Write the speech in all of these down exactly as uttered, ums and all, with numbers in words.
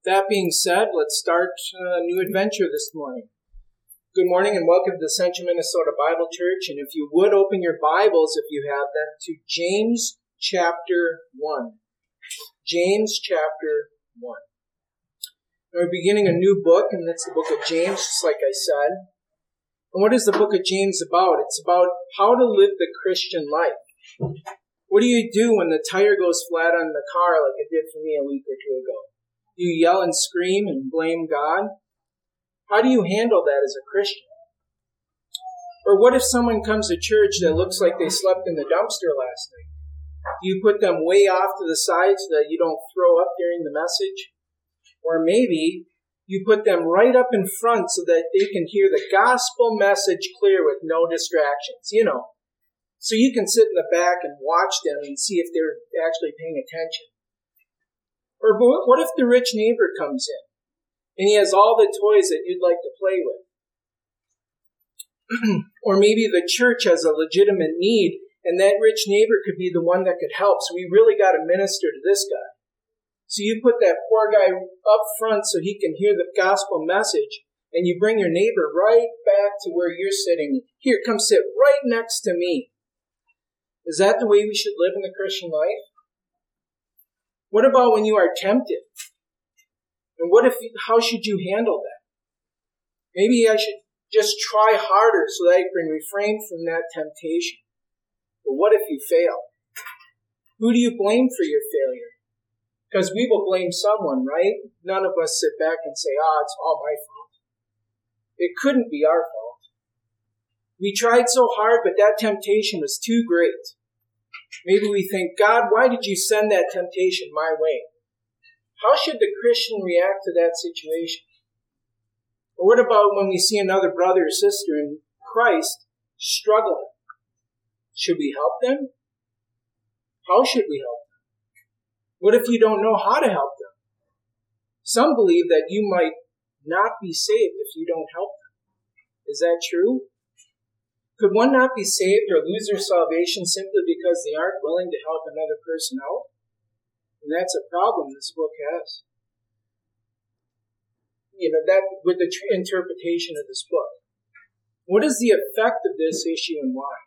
That being said, let's start a new adventure this morning. Good morning and welcome to the Central Minnesota Bible Church. And if you would open your Bibles, if you have them, to James chapter one. James chapter one. We're beginning a new book, and that's the book of James, just like I said. And what is the book of James about? It's about how to live the Christian life. What do you do when the tire goes flat on the car like it did for me a week or two ago? Do you yell and scream and blame God? How do you handle that as a Christian? Or what if someone comes to church that looks like they slept in the dumpster last night? Do you put them way off to the side so that you don't throw up during the message? Or maybe you put them right up in front so that they can hear the gospel message clear with no distractions, you know. So you can sit in the back and watch them and see if they're actually paying attention. Or what if the rich neighbor comes in and he has all the toys that you'd like to play with? Or maybe the church has a legitimate need and that rich neighbor could be the one that could help. So we really got to minister to this guy. So you put that poor guy up front so he can hear the gospel message, and you bring your neighbor right back to where you're sitting. Here, come sit right next to me. Is that the way we should live in the Christian life? What about when you are tempted? And what if, how should you handle that? Maybe I should just try harder so that I can refrain from that temptation. But what if you fail? Who do you blame for your failure? Because we will blame someone, right? None of us sit back and say, ah, it's all my fault. It couldn't be our fault. We tried so hard, but that temptation was too great. Maybe we think, God, why did you send that temptation my way? How should the Christian react to that situation? Or what about when we see another brother or sister in Christ struggling? Should we help them? How should we help them? What if you don't know how to help them? Some believe that you might not be saved if you don't help them. Is that true? Could one not be saved or lose their salvation simply because they aren't willing to help another person out? And that's a problem this book has. You know, that with the tr- interpretation of this book. What is the effect of this issue and why?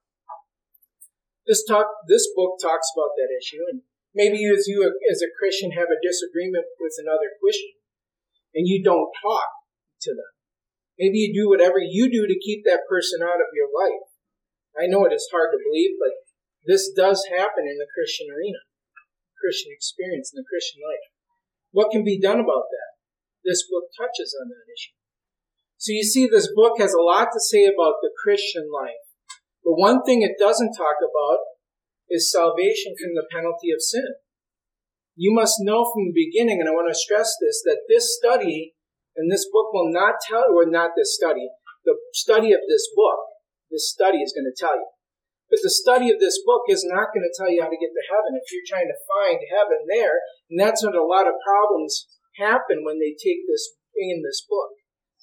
This talk, this book talks about that issue, and maybe you as you as a Christian have a disagreement with another Christian, and you don't talk to them. Maybe you do whatever you do to keep that person out of your life. I know it is hard to believe, but this does happen in the Christian arena, Christian experience in the Christian life. What can be done about that? This book touches on that issue. So you see, this book has a lot to say about the Christian life. But one thing it doesn't talk about is salvation from the penalty of sin. You must know from the beginning, and I want to stress this, that this study and this book will not tell you, or not this study, the study of this book, this study is going to tell you. But the study of this book is not going to tell you how to get to heaven if you're trying to find heaven there. And that's when a lot of problems happen when they take this in this book.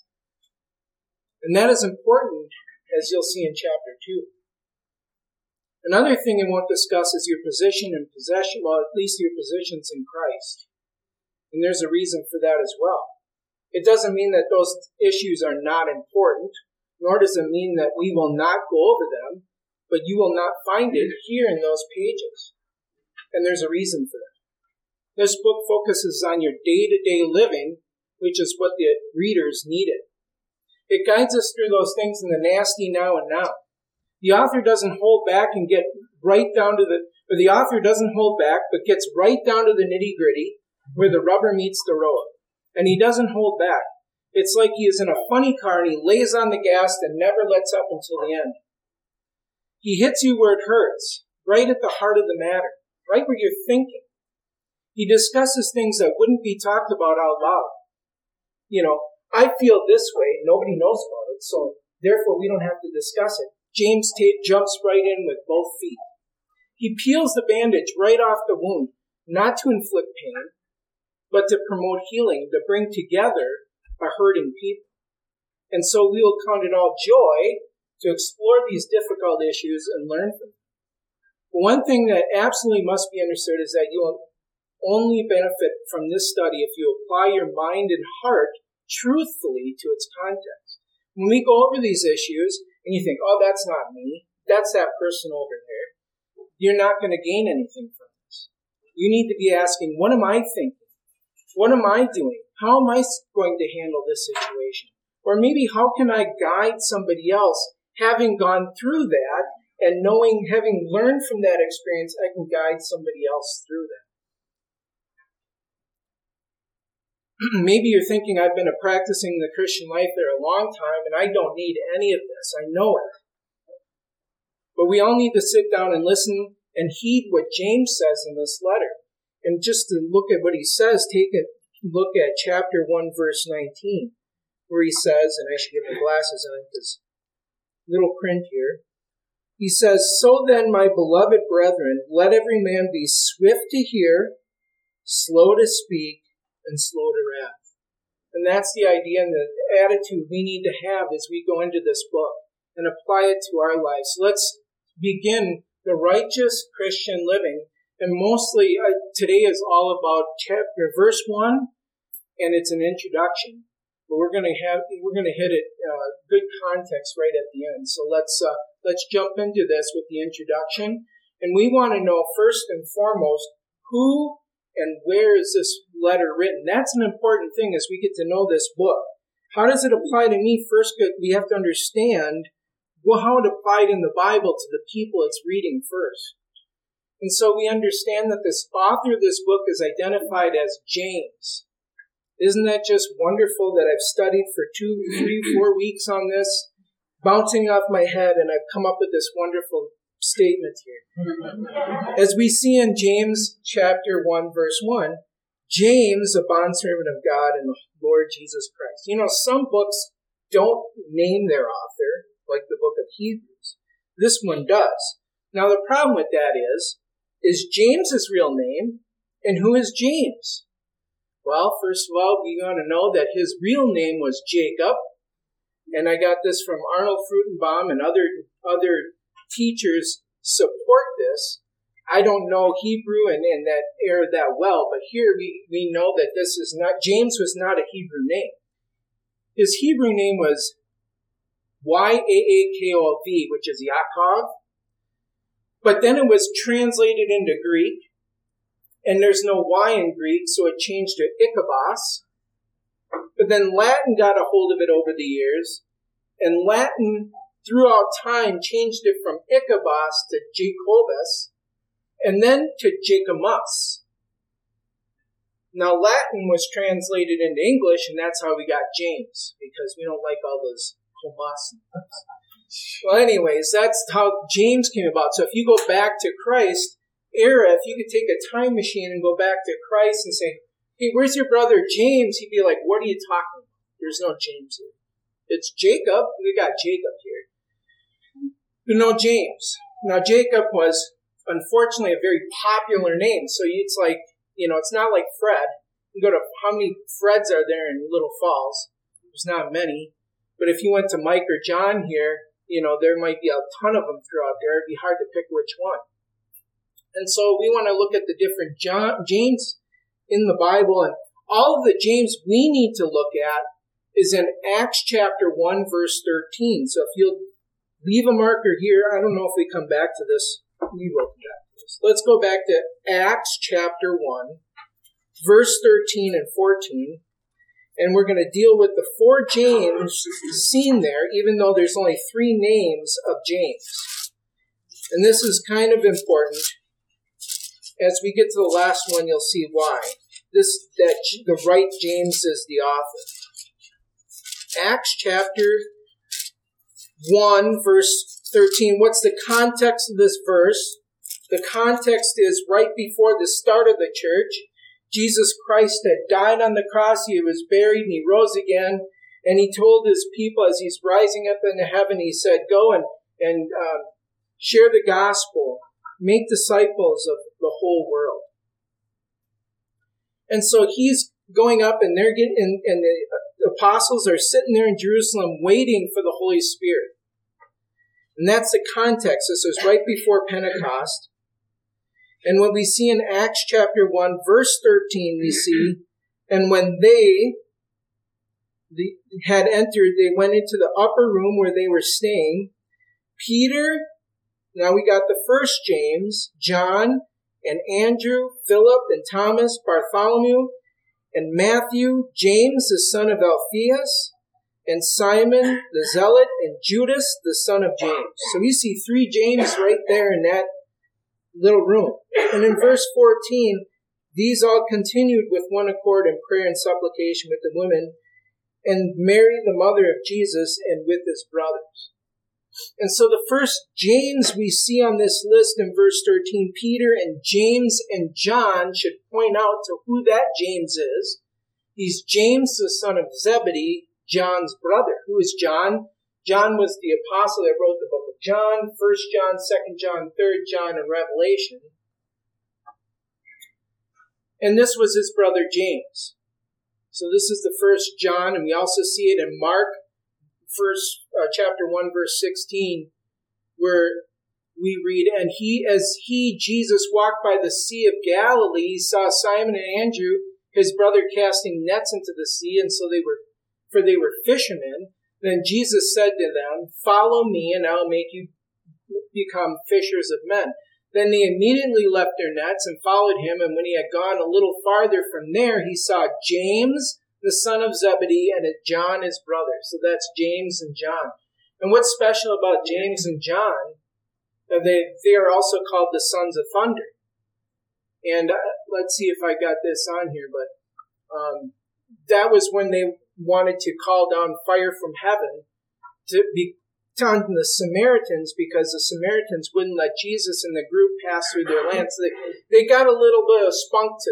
And that is important, as you'll see in chapter two. Another thing I want to discuss is your position and possession, well, at least your positions in Christ. And there's a reason for that as well. It doesn't mean that those issues are not important, nor does it mean that we will not go over them, but you will not find it here in those pages. And there's a reason for that. This book focuses on your day-to-day living, which is what the readers needed. It guides us through those things in the nasty now and now. The author doesn't hold back and get right down to the, or the author doesn't hold back, but gets right down to the nitty-gritty where the rubber meets the road. And he doesn't hold back. It's like he is in a funny car and he lays on the gas and never lets up until the end. He hits you where it hurts, right at the heart of the matter, right where you're thinking. He discusses things that wouldn't be talked about out loud. You know, I feel this way, nobody knows about it, so therefore we don't have to discuss it. James Tate jumps right in with both feet. He peels the bandage right off the wound, not to inflict pain, but to promote healing, to bring together a hurting people. And so we will count it all joy to explore these difficult issues and learn from them. But one thing that absolutely must be understood is that you'll only benefit from this study if you apply your mind and heart truthfully to its context. When we go over these issues and you think, oh, that's not me, that's that person over there, you're not going to gain anything from this. You need to be asking, what am I thinking? What am I doing? How am I going to handle this situation? Or maybe how can I guide somebody else, having gone through that and knowing, having learned from that experience, I can guide somebody else through that. Maybe you're thinking, I've been practicing the Christian life for a long time and I don't need any of this. I know it. But we all need to sit down and listen and heed what James says in this letter. And just to look at what he says, take a look at chapter one, verse nineteen, where he says, and I should get my glasses on because little print here. He says, so then, my beloved brethren, let every man be swift to hear, slow to speak, and slow to wrath. And that's the idea and the attitude we need to have as we go into this book and apply it to our lives. So let's begin the righteous Christian living. And mostly uh, today is all about chapter verse one, and it's an introduction. But we're going to have we're going to hit it uh, good context right at the end. So let's uh, let's jump into this with the introduction. And we want to know first and foremost who and where is this letter written? That's an important thing as we get to know this book. How does it apply to me? First, we have to understand well, how it applied in the Bible to the people it's reading first. And so we understand that this author of this book is identified as James. Isn't that just wonderful that I've studied for two, three, four weeks on this, bouncing off my head, and I've come up with this wonderful statement here. As we see in James chapter one, verse one, James, a bondservant of God and the Lord Jesus Christ. You know, some books don't name their author, like the book of Hebrews. This one does. Now, the problem with that is, is James his real name? And who is James? Well, first of all, we want to know that his real name was Jacob. And I got this from Arnold Fruchtenbaum and other other teachers support this. I don't know Hebrew and, and that era that well, but here we, we know that this is not, James was not a Hebrew name. His Hebrew name was Y A A K O V, which is Yaakov. But then it was translated into Greek, and there's no Y in Greek, so it changed to Ichabos. But then Latin got a hold of it over the years, and Latin throughout time changed it from Ichabos to Jacobus, and then to Jacomus. Now Latin was translated into English, and that's how we got James, because we don't like all those comas. Well, anyways, that's how James came about. So if you go back to Christ era, if you could take a time machine and go back to Christ and say, hey, where's your brother James? He'd be like, what are you talking about? There's no James here. It's Jacob. We got Jacob here. No James. Now, Jacob was, unfortunately, a very popular name. So it's like, you know, it's not like Fred. You go to, how many Freds are there in Little Falls? There's not many. But if you went to Mike or John here, you know, there might be a ton of them throughout there. It'd be hard to pick which one. And so we want to look at the different John, James in the Bible. And all of the James we need to look at is in Acts chapter one, verse thirteen. So if you'll leave a marker here, I don't know if we come back to this. We will come back to this. Let's go back to Acts chapter one, verse thirteen and fourteen. And we're going to deal with the four James seen there, even though there's only three names of James. And this is kind of important. As we get to the last one, you'll see why. This that the right James is the author. Acts chapter one, verse thirteen. What's the context of this verse? The context is right before the start of the church. Jesus Christ had died on the cross, he was buried, and he rose again. And he told his people as he's rising up into heaven, he said, go and, and um, share the gospel, make disciples of the whole world. And so he's going up, and they're getting, and, and the apostles are sitting there in Jerusalem waiting for the Holy Spirit. And that's the context. This was right before Pentecost. And what we see in Acts chapter one, verse thirteen, we see, and when they the, had entered, they went into the upper room where they were staying. Peter, now we got the first James, John, and Andrew, Philip, and Thomas, Bartholomew, and Matthew, James, the son of Alphaeus, and Simon the Zealot, and Judas, the son of James. So we see three James right there in that little room. And in verse fourteen, these all continued with one accord in prayer and supplication with the women, and Mary, the mother of Jesus, and with his brothers. And so the first James we see on this list in verse thirteen, Peter and James and John, should point out to who that James is. He's James, the son of Zebedee, John's brother. Who is John? John was the apostle that wrote the book of John, First John, Second John, Third John, and Revelation. And this was his brother James. So this is the first John, and we also see it in Mark, first uh, chapter one, verse sixteen, where we read, and he, as he, Jesus, walked by the Sea of Galilee, he saw Simon and Andrew, his brother, casting nets into the sea, and so they were, for they were fishermen. Then Jesus said to them, follow me, and I'll make you become fishers of men. Then they immediately left their nets and followed him, and when he had gone a little farther from there, he saw James, the son of Zebedee, and John, his brother. So that's James and John. And what's special about James and John, they, they are also called the sons of thunder. And uh, let's see if I got this on here, but um, that was when they wanted to call down fire from heaven to be on the Samaritans, because the Samaritans wouldn't let Jesus and the group pass through their land. So they, they got a little bit of spunk to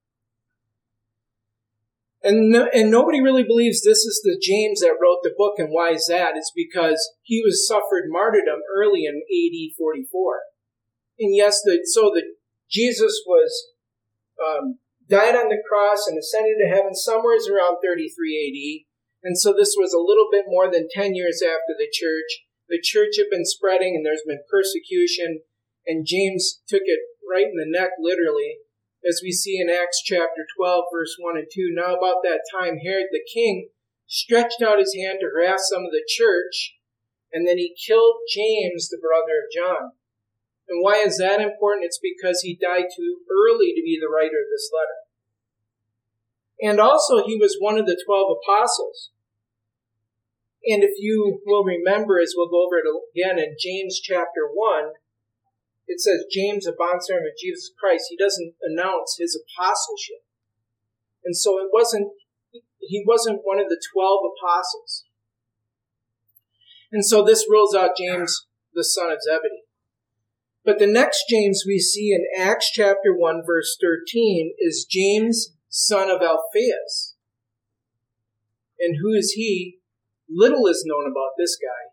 them. And, no, and nobody really believes this is the James that wrote the book. And why is that? It's because he was suffered martyrdom early in A D forty-four. And yes, the, so the Jesus was um, died on the cross and ascended to heaven somewhere around thirty-three A D. And so this was a little bit more than ten years after the church. The church had been spreading and there's been persecution. And James took it right in the neck, literally, as we see in Acts chapter twelve, verse one and two. Now about that time, Herod the king stretched out his hand to harass some of the church, and then he killed James, the brother of John. And why is that important? It's because he died too early to be the writer of this letter. And also, he was one of the twelve apostles. And if you will remember, as we'll go over it again in James chapter one, it says, James, a bondservant of Jesus Christ. He doesn't announce his apostleship. And so it wasn't, he wasn't one of the twelve apostles. And so this rules out James, the son of Zebedee. But the next James we see in Acts chapter one, verse thirteen, is James, son of Alphaeus. And who is he? Little is known about this guy.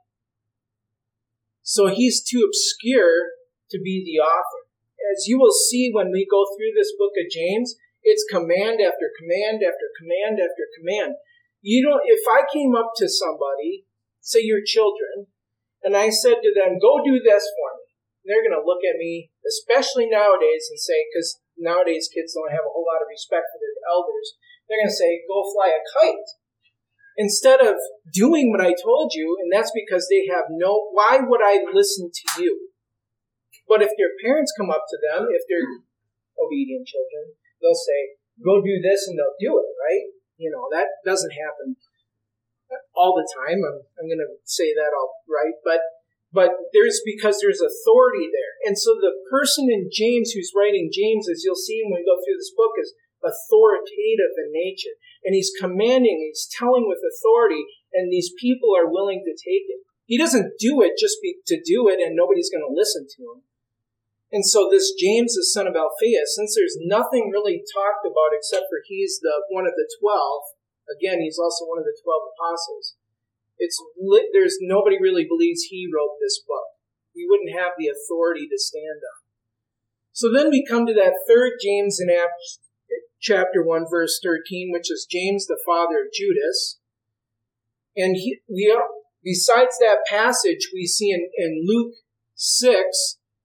So he's too obscure to be the author. As you will see when we go through this book of James, it's command after command after command after command. You don't, if I came up to somebody, say your children, and I said to them, go do this for me, they're going to look at me, especially nowadays, and say, because nowadays kids don't have a whole lot of respect for their elders, they're going to say, go fly a kite. Instead of doing what I told you, and that's because they have no, why would I listen to you? But if their parents come up to them, if they're obedient children, they'll say, go do this, and they'll do it, right? You know, that doesn't happen all the time. I'm, I'm going to say that all right, but But there's, because there's authority there. And so the person in James who's writing James, as you'll see when we go through this book, is authoritative in nature. And he's commanding, he's telling with authority, and these people are willing to take it. He doesn't do it just be, to do it and nobody's going to listen to him. And so this James, the son of Alphaeus, since there's nothing really talked about except for he's the one of the twelve, again, he's also one of the twelve apostles. It's there's nobody really believes he wrote this book. He wouldn't have the authority to stand on. So then we come to that third James in Acts chapter one, verse thirteen, which is James, the father of Judas. And he, we are, besides that passage, we see in, in Luke six,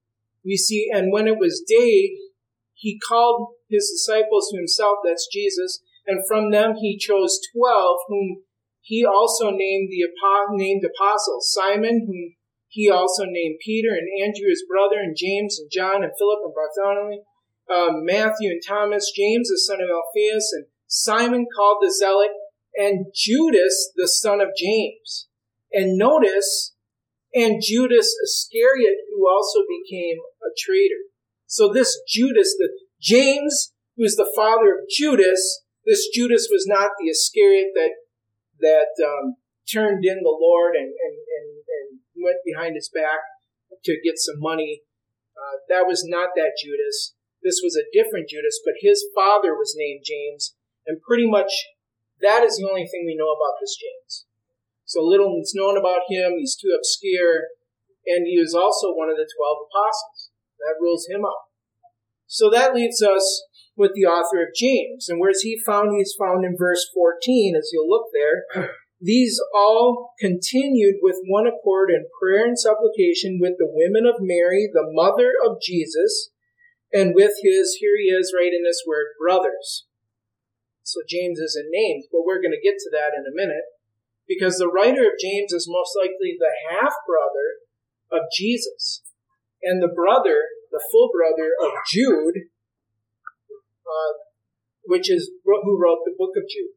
we see, and when it was day, he called his disciples to himself, that's Jesus, and from them he chose twelve, whom he also named the named apostles, Simon, whom he also named Peter, and Andrew his brother, and James, and John, and Philip, and Bartholomew, um, Matthew, and Thomas, James the son of Alphaeus, and Simon called the Zealot, and Judas the son of James. And notice, and Judas Iscariot, who also became a traitor. So this Judas, the James, who is the father of Judas, this Judas was not the Iscariot that that um, turned in the Lord and, and, and, and went behind his back to get some money. Uh, that was not that Judas. This was a different Judas, but his father was named James, and pretty much that is the only thing we know about this James. So little is known about him. He's too obscure, and he was also one of the twelve apostles. That rules him out. So that leaves us with the author of James. And where's he found? He's found in verse fourteen, as you'll look there. These all continued with one accord in prayer and supplication with the women of Mary, the mother of Jesus, and with his, here he is right in this word, brothers. So James isn't named, but we're going to get to that in a minute, because the writer of James is most likely the half-brother of Jesus, and the brother, the full brother of Jude, uh, which is who wrote the book of Jude.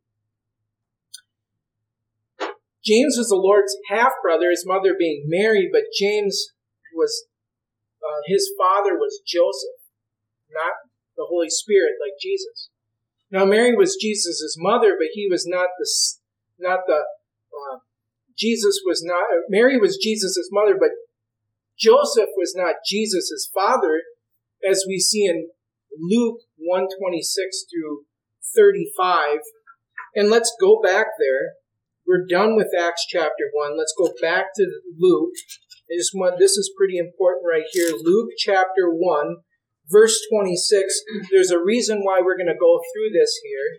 James was the Lord's half-brother, his mother being Mary, but James was, uh, his father was Joseph, not the Holy Spirit like Jesus. Now Mary was Jesus' mother, but he was not the, not the, uh, Jesus was not, Mary was Jesus' mother, but Joseph was not Jesus' father, as we see in Luke one twenty-six through thirty-five. And let's go back there. We're done with Acts chapter one. Let's go back to Luke. I just want, this is pretty important right here. Luke chapter one, verse twenty-six. There's a reason why we're going to go through this here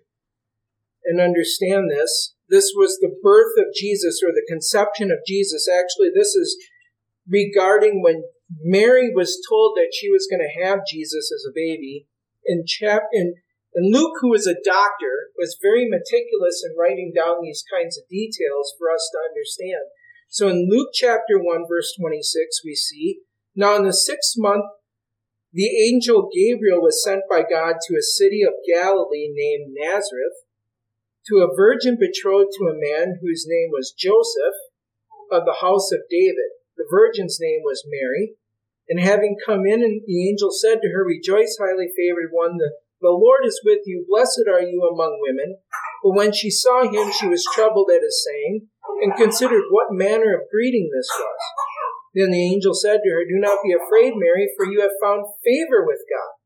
and understand this. This was the birth of Jesus, or the conception of Jesus. Actually, this is regarding when Mary was told that she was going to have Jesus as a baby. In chap- in, and Luke, who was a doctor, was very meticulous in writing down these kinds of details for us to understand. So in Luke chapter one, verse twenty-six, we see, now in the sixth month, the angel Gabriel was sent by God to a city of Galilee named Nazareth, to a virgin betrothed to a man whose name was Joseph, of the house of David. The virgin's name was Mary. And having come in, and the angel said to her, Rejoice, highly favored one, the, the Lord is with you. Blessed are you among women. But when she saw him, she was troubled at his saying, and considered what manner of greeting this was. Then the angel said to her, Do not be afraid, Mary, for you have found favor with God.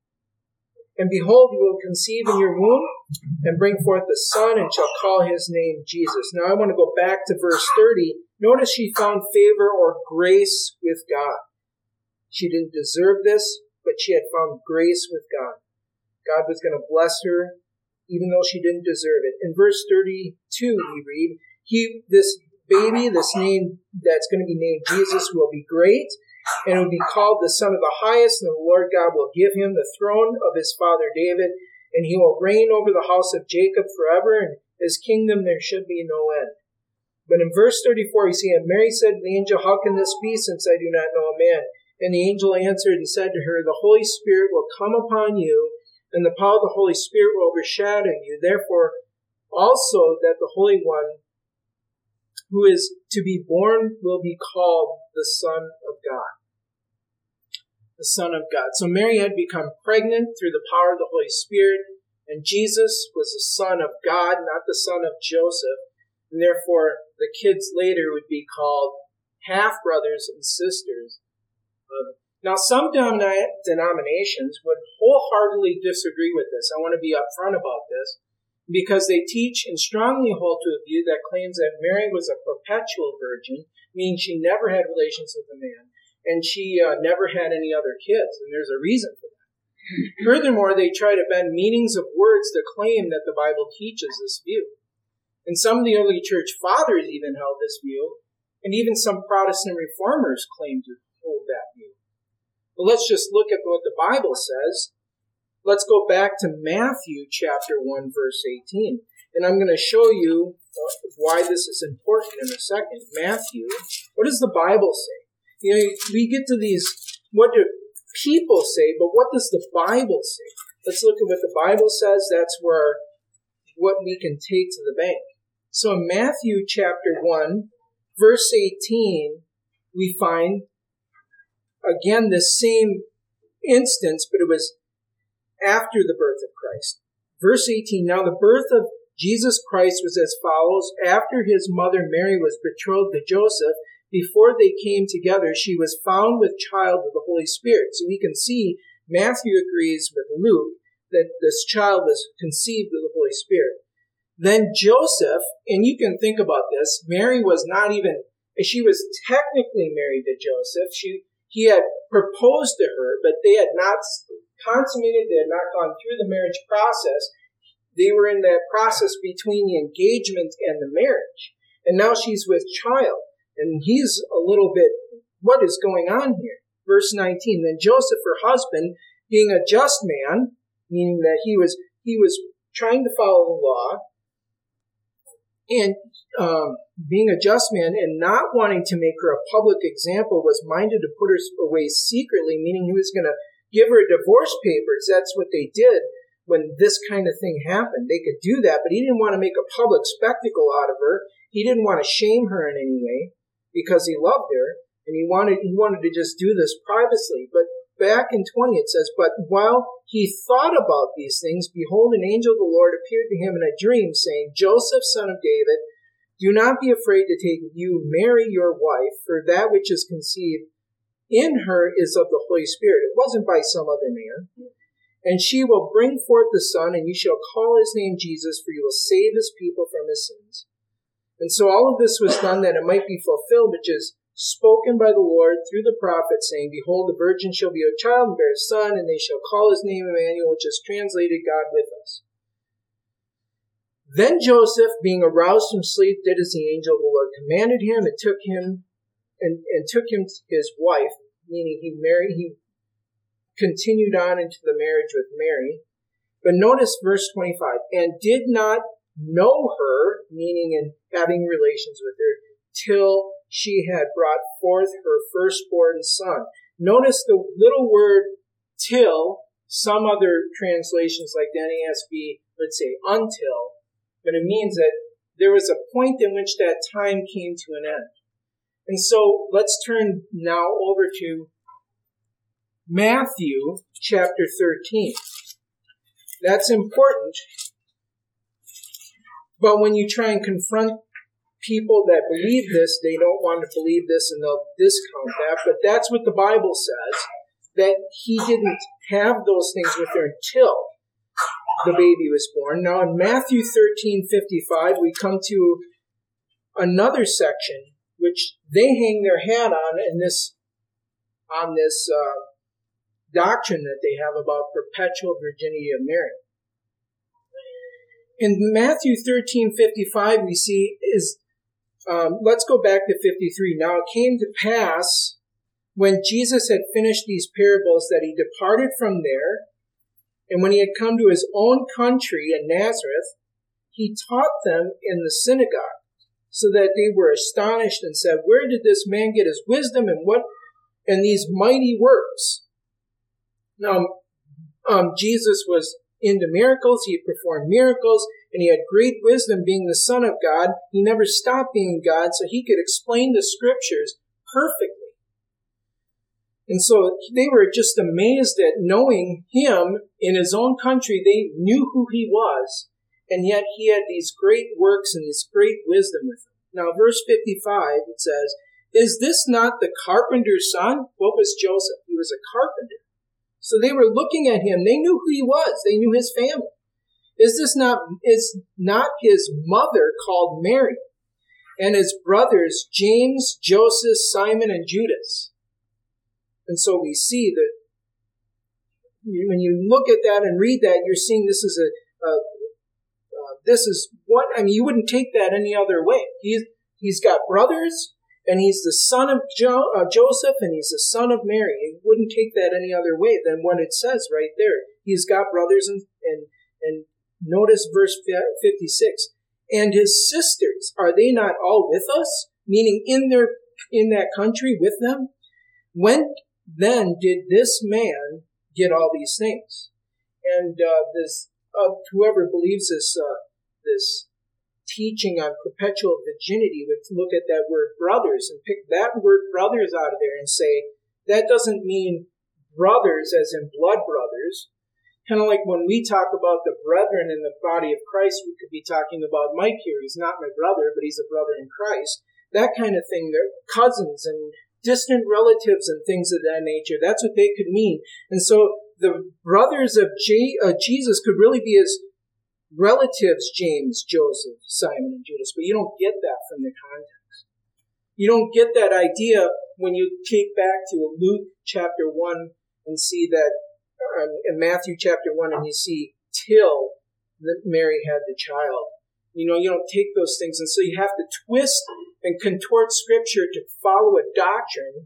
And behold, you will conceive in your womb, and bring forth a son, and shall call his name Jesus. Now I want to go back to verse thirty. Notice she found favor or grace with God. She didn't deserve this, but she had found grace with God. God was going to bless her, even though she didn't deserve it. In verse thirty-two, we read, He, this baby, this name that's going to be named Jesus, will be great, and will be called the Son of the Highest, and the Lord God will give him the throne of his father David, and he will reign over the house of Jacob forever, and his kingdom there should be no end. But in verse thirty-four, we see, And Mary said to the angel, How can this be, since I do not know a man? And the angel answered and said to her, The Holy Spirit will come upon you, and the power of the Holy Spirit will overshadow you. Therefore, also that the Holy One who is to be born will be called the Son of God. The Son of God. So Mary had become pregnant through the power of the Holy Spirit, and Jesus was the Son of God, not the son of Joseph. And therefore, the kids later would be called half-brothers and sisters. Um, now, some denom- denominations would wholeheartedly disagree with this. I want to be upfront about this, because they teach and strongly hold to a view that claims that Mary was a perpetual virgin, meaning she never had relations with a man, and she uh, never had any other kids, and there's a reason for that. Furthermore, they try to bend meanings of words to claim that the Bible teaches this view. And some of the early church fathers even held this view, and even some Protestant reformers claim to hold that view. Well, let's just look at what the Bible says. Let's go back to Matthew chapter one, verse eighteen. And I'm going to show you why this is important in a second. Matthew, what does the Bible say? You know, we get to these, what do people say, but what does the Bible say? Let's look at what the Bible says. That's where what we can take to the bank. So in Matthew chapter one, verse eighteen, we find, again, the same instance, but it was after the birth of Christ. Verse eighteen, now the birth of Jesus Christ was as follows. After his mother Mary was betrothed to Joseph, before they came together, she was found with child of the Holy Spirit. So we can see Matthew agrees with Luke that this child was conceived of the Holy Spirit. Then Joseph, and you can think about this, Mary was not even, she was technically married to Joseph. She, he had proposed to her, but they had not consummated, they had not gone through the marriage process. They were in that process between the engagement and the marriage. And now she's with child. And he's a little bit, what is going on here? Verse nineteen, then Joseph, her husband, being a just man, meaning that he was he was trying to follow the law, and um, being a just man and not wanting to make her a public example, was minded to put her away secretly, meaning he was going to give her divorce papers. That's what they did when this kind of thing happened. They could do that, but he didn't want to make a public spectacle out of her. He didn't want to shame her in any way because he loved her, and he wanted he wanted to just do this privately. But back in twenty it says, but while he thought about these things, behold, an angel of the Lord appeared to him in a dream, saying, Joseph, son of David, do not be afraid to take you Mary your wife, for that which is conceived in her is of the Holy Spirit. It wasn't by some other man. And she will bring forth the son, and you shall call his name Jesus, for you will save his people from his sins. And so all of this was done that it might be fulfilled, which is spoken by the Lord through the prophet, saying, behold, the virgin shall be a child and bear a son, and they shall call his name Emmanuel, which is translated God with us. Then Joseph, being aroused from sleep, did as the angel of the Lord commanded him, and took him and, and took him his wife, meaning he married, he continued on into the marriage with Mary. But notice verse twenty-five, and did not know her, meaning in having relations with her, till she had brought forth her firstborn son. Notice the little word till. Some other translations like the N A S B would say until, but it means that there was a point in which that time came to an end. And so let's turn now over to Matthew chapter thirteen. That's important. But when you try and confront people that believe this, they don't want to believe this and they'll discount that. But that's what the Bible says, that he didn't have those things with her until the baby was born. Now in Matthew thirteen fifty-five, we come to another section which they hang their hat on in this, on this uh, doctrine that they have about perpetual virginity of Mary. In Matthew thirteen fifty-five, we see is, um, let's go back to fifty-three. Now it came to pass when Jesus had finished these parables that he departed from there, and when he had come to his own country in Nazareth, he taught them in the synagogue, so that they were astonished and said, where did this man get his wisdom and what and these mighty works? Now, um, Jesus was into miracles. He performed miracles, and he had great wisdom, being the Son of God. He never stopped being God, so he could explain the Scriptures perfectly. And so they were just amazed at knowing him in his own country. They knew who he was, and yet he had these great works and this great wisdom with him. Now, verse fifty-five, it says, is this not the carpenter's son? What was Joseph? He was a carpenter. So they were looking at him. They knew who he was. They knew his family. Is this not, is not his mother called Mary, and his brothers James, Joseph, Simon, and Judas? And so we see that when you look at that and read that, you're seeing this is a, a uh, this is what, I mean, you wouldn't take that any other way. He's, he's got brothers, And he's the son of jo- uh, Joseph, and he's the son of Mary. It wouldn't take that any other way than what it says right there. He's got brothers, and and, and notice verse fifty-six. And his sisters, are they not all with us? Meaning in their in that country with them? When then did this man get all these things? And uh, this uh, whoever believes this uh, this teaching on perpetual virginity would look at that word brothers and pick that word brothers out of there and say, that doesn't mean brothers as in blood brothers. Kind of like when we talk about the brethren in the body of Christ, we could be talking about Mike here. He's not my brother, but he's a brother in Christ. That kind of thing. They're cousins and distant relatives and things of that nature. That's what they could mean. And so the brothers of J- uh, Jesus could really be his relatives, James, Joseph, Simon, and Judas, but you don't get that from the context. You don't get that idea when you take back to Luke chapter one and see that, uh, in Matthew chapter one, and you see till that Mary had the child. You know, you don't take those things, and so you have to twist and contort Scripture to follow a doctrine,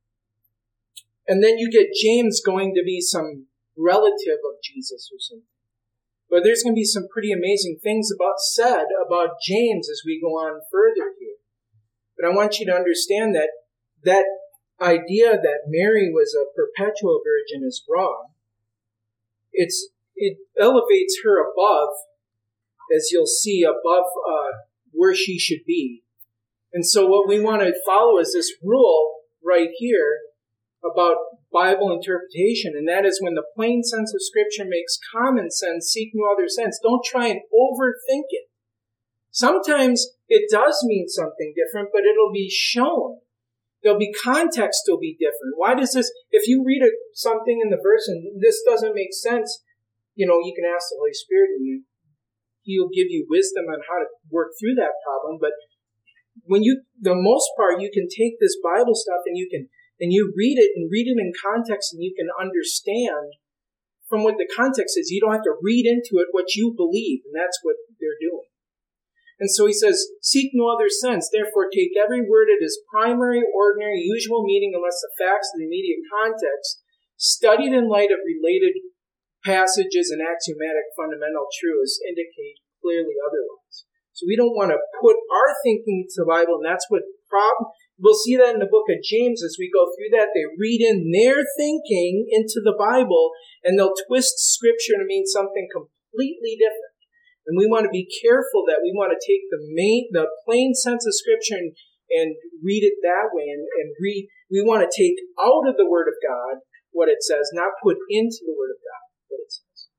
and then you get James going to be some relative of Jesus or something. But there's going to be some pretty amazing things about said about James as we go on further here. But I want you to understand that that idea that Mary was a perpetual virgin is wrong. It's it elevates her above, as you'll see, above uh, where she should be. And so what we want to follow is this rule right here about Bible interpretation, and that is when the plain sense of Scripture makes common sense, seek no other sense. Don't try and overthink it. Sometimes it does mean something different, but it'll be shown. There'll be context will be different. Why does this, if you read a, something in the verse and this doesn't make sense, you know, you can ask the Holy Spirit and He'll give you wisdom on how to work through that problem. But when you, the most part, you can take this Bible stuff and you can And you read it and read it in context, and you can understand from what the context is. You don't have to read into it what you believe, and that's what they're doing. And so he says, seek no other sense. Therefore, take every word at its primary, ordinary, usual meaning, unless the facts of the immediate context, studied in light of related passages and axiomatic fundamental truths, indicate clearly otherwise. So we don't want to put our thinking to the Bible, and that's what problem. We'll see that in the book of James as we go through that. They read in their thinking into the Bible, and they'll twist Scripture to mean something completely different. And we want to be careful that we want to take the main, the plain sense of Scripture and, and read it that way. And, and read. We want to take out of the Word of God what it says, not put into the Word of God what it says.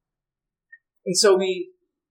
And so we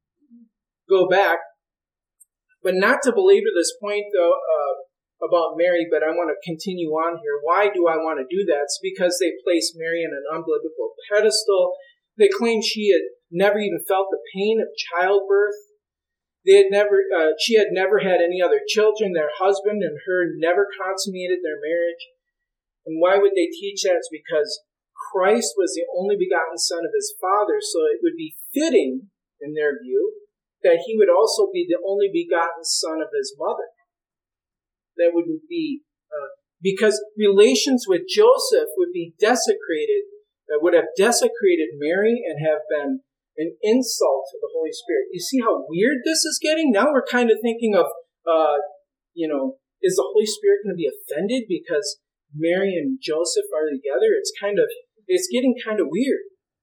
go back, but not to belabor this point, though. Uh, about Mary, but I want to continue on here. Why do I want to do that? It's because they place Mary on an unbiblical pedestal. They claim she had never even felt the pain of childbirth. They had never, uh, she had never had any other children. Their husband and her never consummated their marriage. And why would they teach that? It's because Christ was the only begotten Son of his Father, so it would be fitting, in their view, that he would also be the only begotten Son of his mother. That wouldn't be, uh, because relations with Joseph would be desecrated, that would have desecrated Mary and have been an insult to the Holy Spirit. You see how weird this is getting? Now we're kind of thinking of, uh, you know, is the Holy Spirit going to be offended because Mary and Joseph are together? It's kind of, it's getting kind of weird.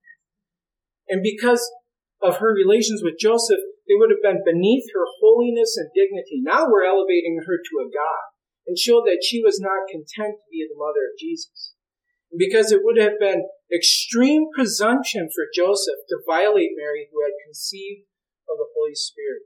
And because of her relations with Joseph, they would have been beneath her holiness and dignity. Now we're elevating her to a God and show that she was not content to be the mother of Jesus. And because it would have been extreme presumption for Joseph to violate Mary, who had conceived of the Holy Spirit.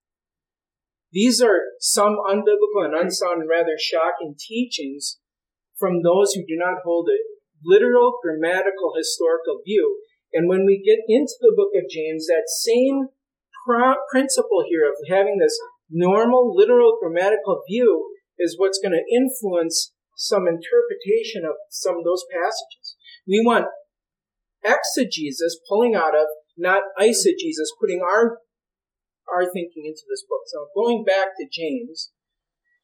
These are some unbiblical and unsound and rather shocking teachings from those who do not hold a literal, grammatical, historical view. And when we get into the book of James, that same principle here of having this normal, literal, grammatical view is what's going to influence some interpretation of some of those passages. We want exegesis, pulling out of, not eisegesis, putting our our thinking into this book. So going back to James,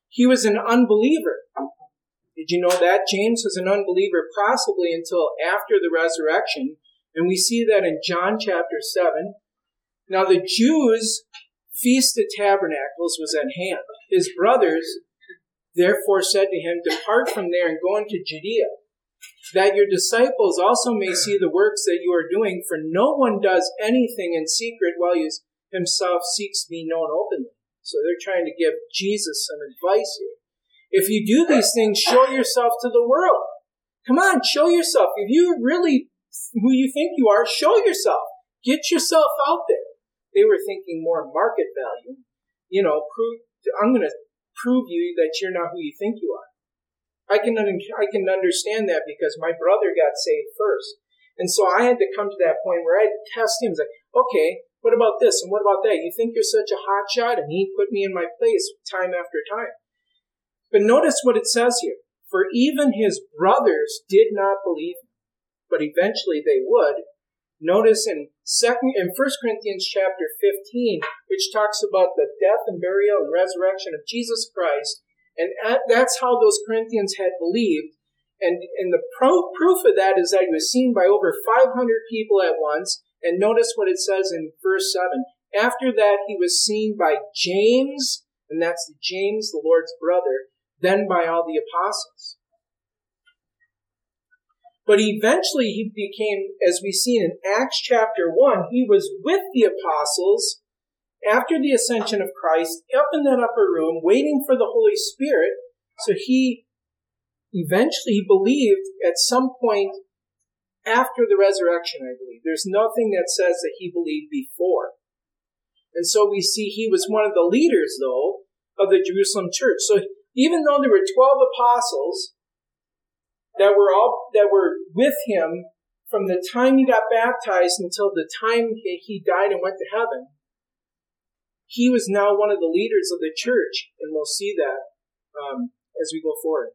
He was an unbeliever. Did you know that? James was an unbeliever possibly until after the resurrection. And we see that in John chapter seven. Now the Jews' Feast of Tabernacles was at hand. His brothers therefore said to him, "Depart from there and go into Judea, that your disciples also may see the works that you are doing, for no one does anything in secret while he himself seeks to be known openly." So they're trying to give Jesus some advice here. If you do these things, show yourself to the world. Come on, show yourself. If you're really who you think you are, show yourself. Get yourself out there. They were thinking more market value. You know, prove, I'm going to prove you that you're not who you think you are. I can, I can understand that because my brother got saved first. And so I had to come to that point where I had to test him. It's like, okay, what about this and what about that? You think you're such a hot shot? And he put me in my place time after time. But notice what it says here. For even his brothers did not believe him, but eventually they would. Notice in second in First Corinthians chapter fifteen, which talks about the death and burial and resurrection of Jesus Christ, and that's how those Corinthians had believed. And, and the pro, proof of that is that he was seen by over five hundred people at once. And notice what it says in verse seven. After that, he was seen by James, and that's James, the Lord's brother, then by all the apostles. But eventually he became, as we see in Acts chapter one, he was with the apostles after the ascension of Christ, up in that upper room, waiting for the Holy Spirit. So he eventually believed at some point after the resurrection, I believe. There's nothing that says that he believed before. And so we see he was one of the leaders, though, of the Jerusalem church. So even though there were twelve apostles that were all that were with him from the time he got baptized until the time he died and went to heaven, he was now one of the leaders of the church, and we'll see that um, as we go forward.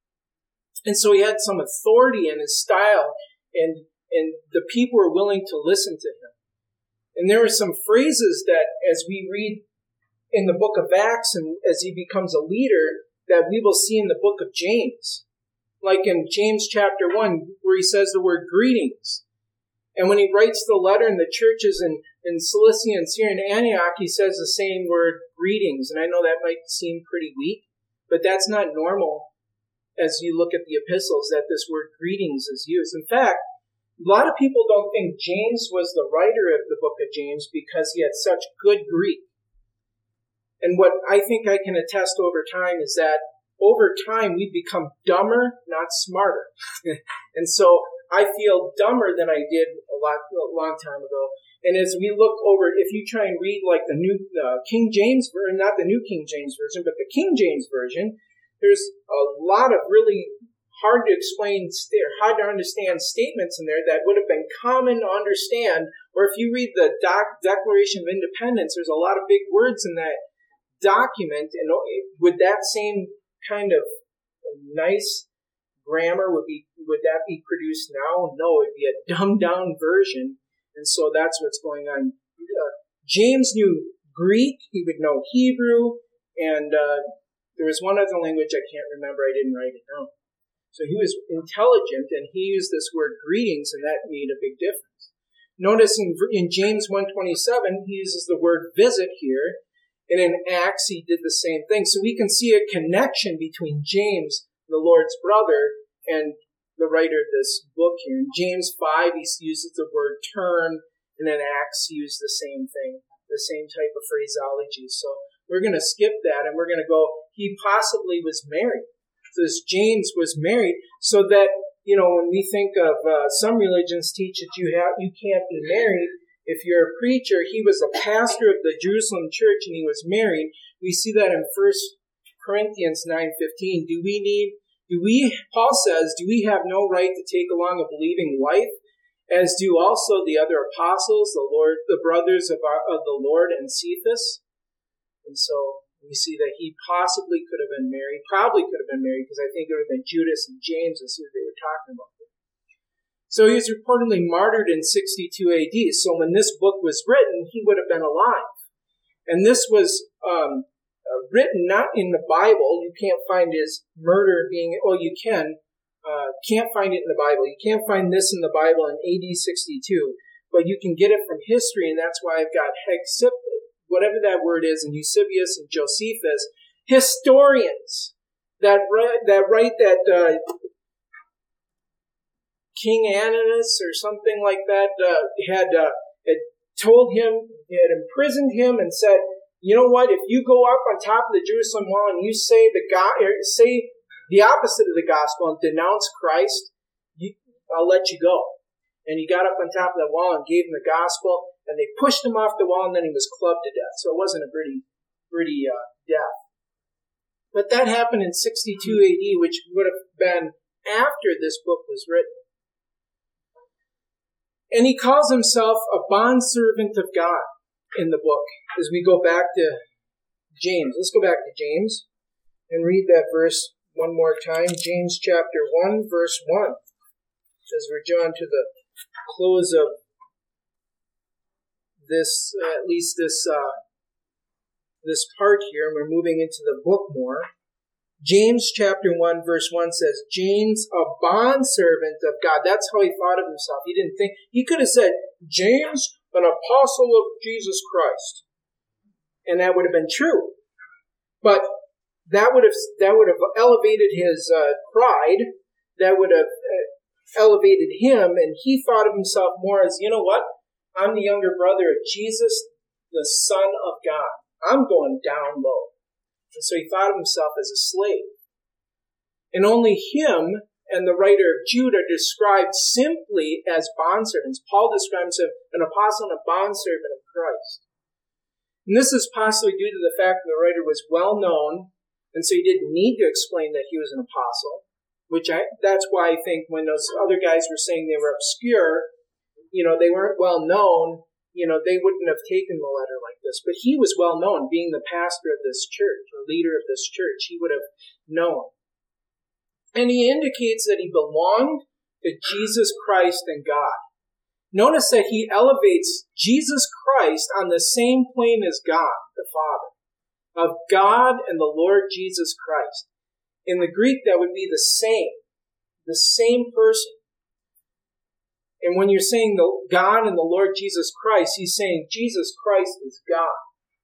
And so he had some authority in his style, and and the people were willing to listen to him. And there were some phrases that, as we read in the book of Acts, and as he becomes a leader, that we will see in the book of James. Like in James chapter one, where he says the word greetings. And when he writes the letter in the churches in, in Cilicia and Syria and Antioch, he says the same word, greetings. And I know that might seem pretty weak, but that's not normal as you look at the epistles, that this word greetings is used. In fact, a lot of people don't think James was the writer of the book of James because he had such good Greek. And what I think I can attest over time is that over time we've become dumber, not smarter. And so I feel dumber than I did a lot, a long time ago. And as we look over, if you try and read like the new uh, King James version, not the new King James version, but the King James version, there's a lot of really hard to explain, hard to understand statements in there that would have been common to understand. Or if you read the doc, Declaration of Independence, there's a lot of big words in that document, and would that same kind of nice grammar would be would that be produced now? No, it'd be a dumbed down version. And so that's what's going on. Uh, James knew Greek, he would know Hebrew, and uh, there was one other language I can't remember, I didn't write it down. So he was intelligent, and he used this word greetings, and that made a big difference. Notice in, in James one twenty-seven, he uses the word visit here, and in Acts he did the same thing. So we can see a connection between James, the Lord's brother, and the writer of this book here. In James five, he uses the word turn, and in Acts he used the same thing, the same type of phraseology. So we're going to skip that, and we're going to go, he possibly was married. So this James was married, so that, you know, when we think of uh, some religions teach that you have, you can't be married. If you're a preacher, he was a pastor of the Jerusalem church, and he was married. We see that in First Corinthians nine fifteen. Do we need, do we, Paul says, do we have no right to take along a believing wife, as do also the other apostles, the Lord, the brothers of, our, of the Lord and Cephas? And so we see that he possibly could have been married, probably could have been married, because I think it would have been Judas and James, and see what they were talking about. So he was reportedly martyred in sixty-two A D. So when this book was written, he would have been alive. And this was um, written not in the Bible. You can't find his murder being, oh, you can. Uh, can't find it in the Bible. You can't find this in the Bible in A D sixty-two, but you can get it from history, and that's why I've got Hexip, whatever that word is, and Eusebius and Josephus, historians that write that, write that uh, King Ananus or something like that uh, had, uh, had told him, had imprisoned him and said, you know what, if you go up on top of the Jerusalem wall and you say the God, say the opposite of the gospel and denounce Christ, you, I'll let you go. And he got up on top of the wall and gave him the gospel, and they pushed him off the wall, and then he was clubbed to death. So it wasn't a pretty, pretty uh, death. But that happened in sixty-two A D, which would have been after this book was written. And he calls himself a bondservant of God in the book. As we go back to James. Let's go back to James and read that verse one more time. James chapter one, verse one. As we're drawn to the close of this, uh, at least this uh, this part here, and we're moving into the book more. James chapter one, verse one says, James, a bondservant of God. That's how he thought of himself. He didn't think, he could have said, James, an apostle of Jesus Christ. And that would have been true. But that would have, that would have elevated his uh, pride. That would have uh, elevated him, and he thought of himself more as, you know what? I'm the younger brother of Jesus, the Son of God. I'm going down low. And so he thought of himself as a slave. And only him and the writer of Jude are described simply as bondservants. Paul describes him an apostle and a bondservant of Christ. And this is possibly due to the fact that the writer was well known, and so he didn't need to explain that he was an apostle, which I, that's why I think when those other guys were saying they were obscure, you know, they weren't well known, you know, they wouldn't have taken the letter like this. But he was well known, being the pastor of this church, or leader of this church. He would have known. And he indicates that he belonged to Jesus Christ and God. Notice that he elevates Jesus Christ on the same plane as God, the Father, of God and the Lord Jesus Christ. In the Greek, that would be the same, the same person. And when you're saying the God and the Lord Jesus Christ, he's saying Jesus Christ is God.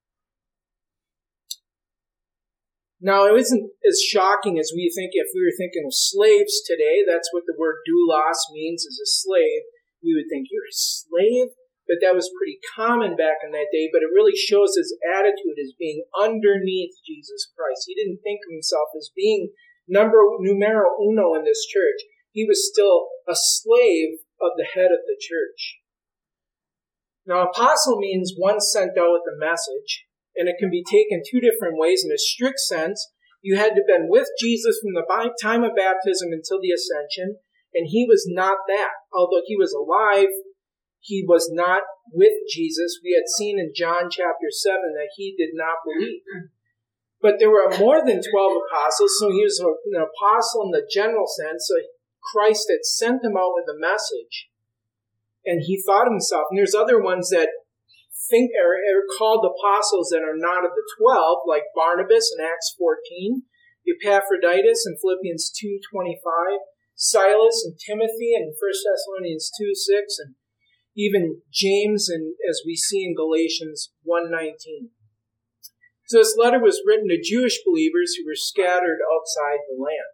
Now, it isn't as shocking as we think if we were thinking of slaves today. That's what the word doulos means, is a slave. We would think, you're a slave? But that was pretty common back in that day. But it really shows his attitude as being underneath Jesus Christ. He didn't think of himself as being number numero uno in this church. He was still a slave of the head of the church. Now, apostle means one sent out with a message, and it can be taken two different ways. In a strict sense, you had to have been with Jesus from the time of baptism until the ascension, and he was not that. Although he was alive, he was not with Jesus. We had seen in John chapter seven that he did not believe. But there were more than twelve apostles, so he was an apostle in the general sense. So Christ had sent him out with a message, and he thought of himself. And there's other ones that think are, are called apostles that are not of the twelve, like Barnabas in Acts fourteen, Epaphroditus in Philippians two twenty-five, Silas and Timothy in First Thessalonians two six, and even James, in, as we see in Galatians one nineteen. So this letter was written to Jewish believers who were scattered outside the land.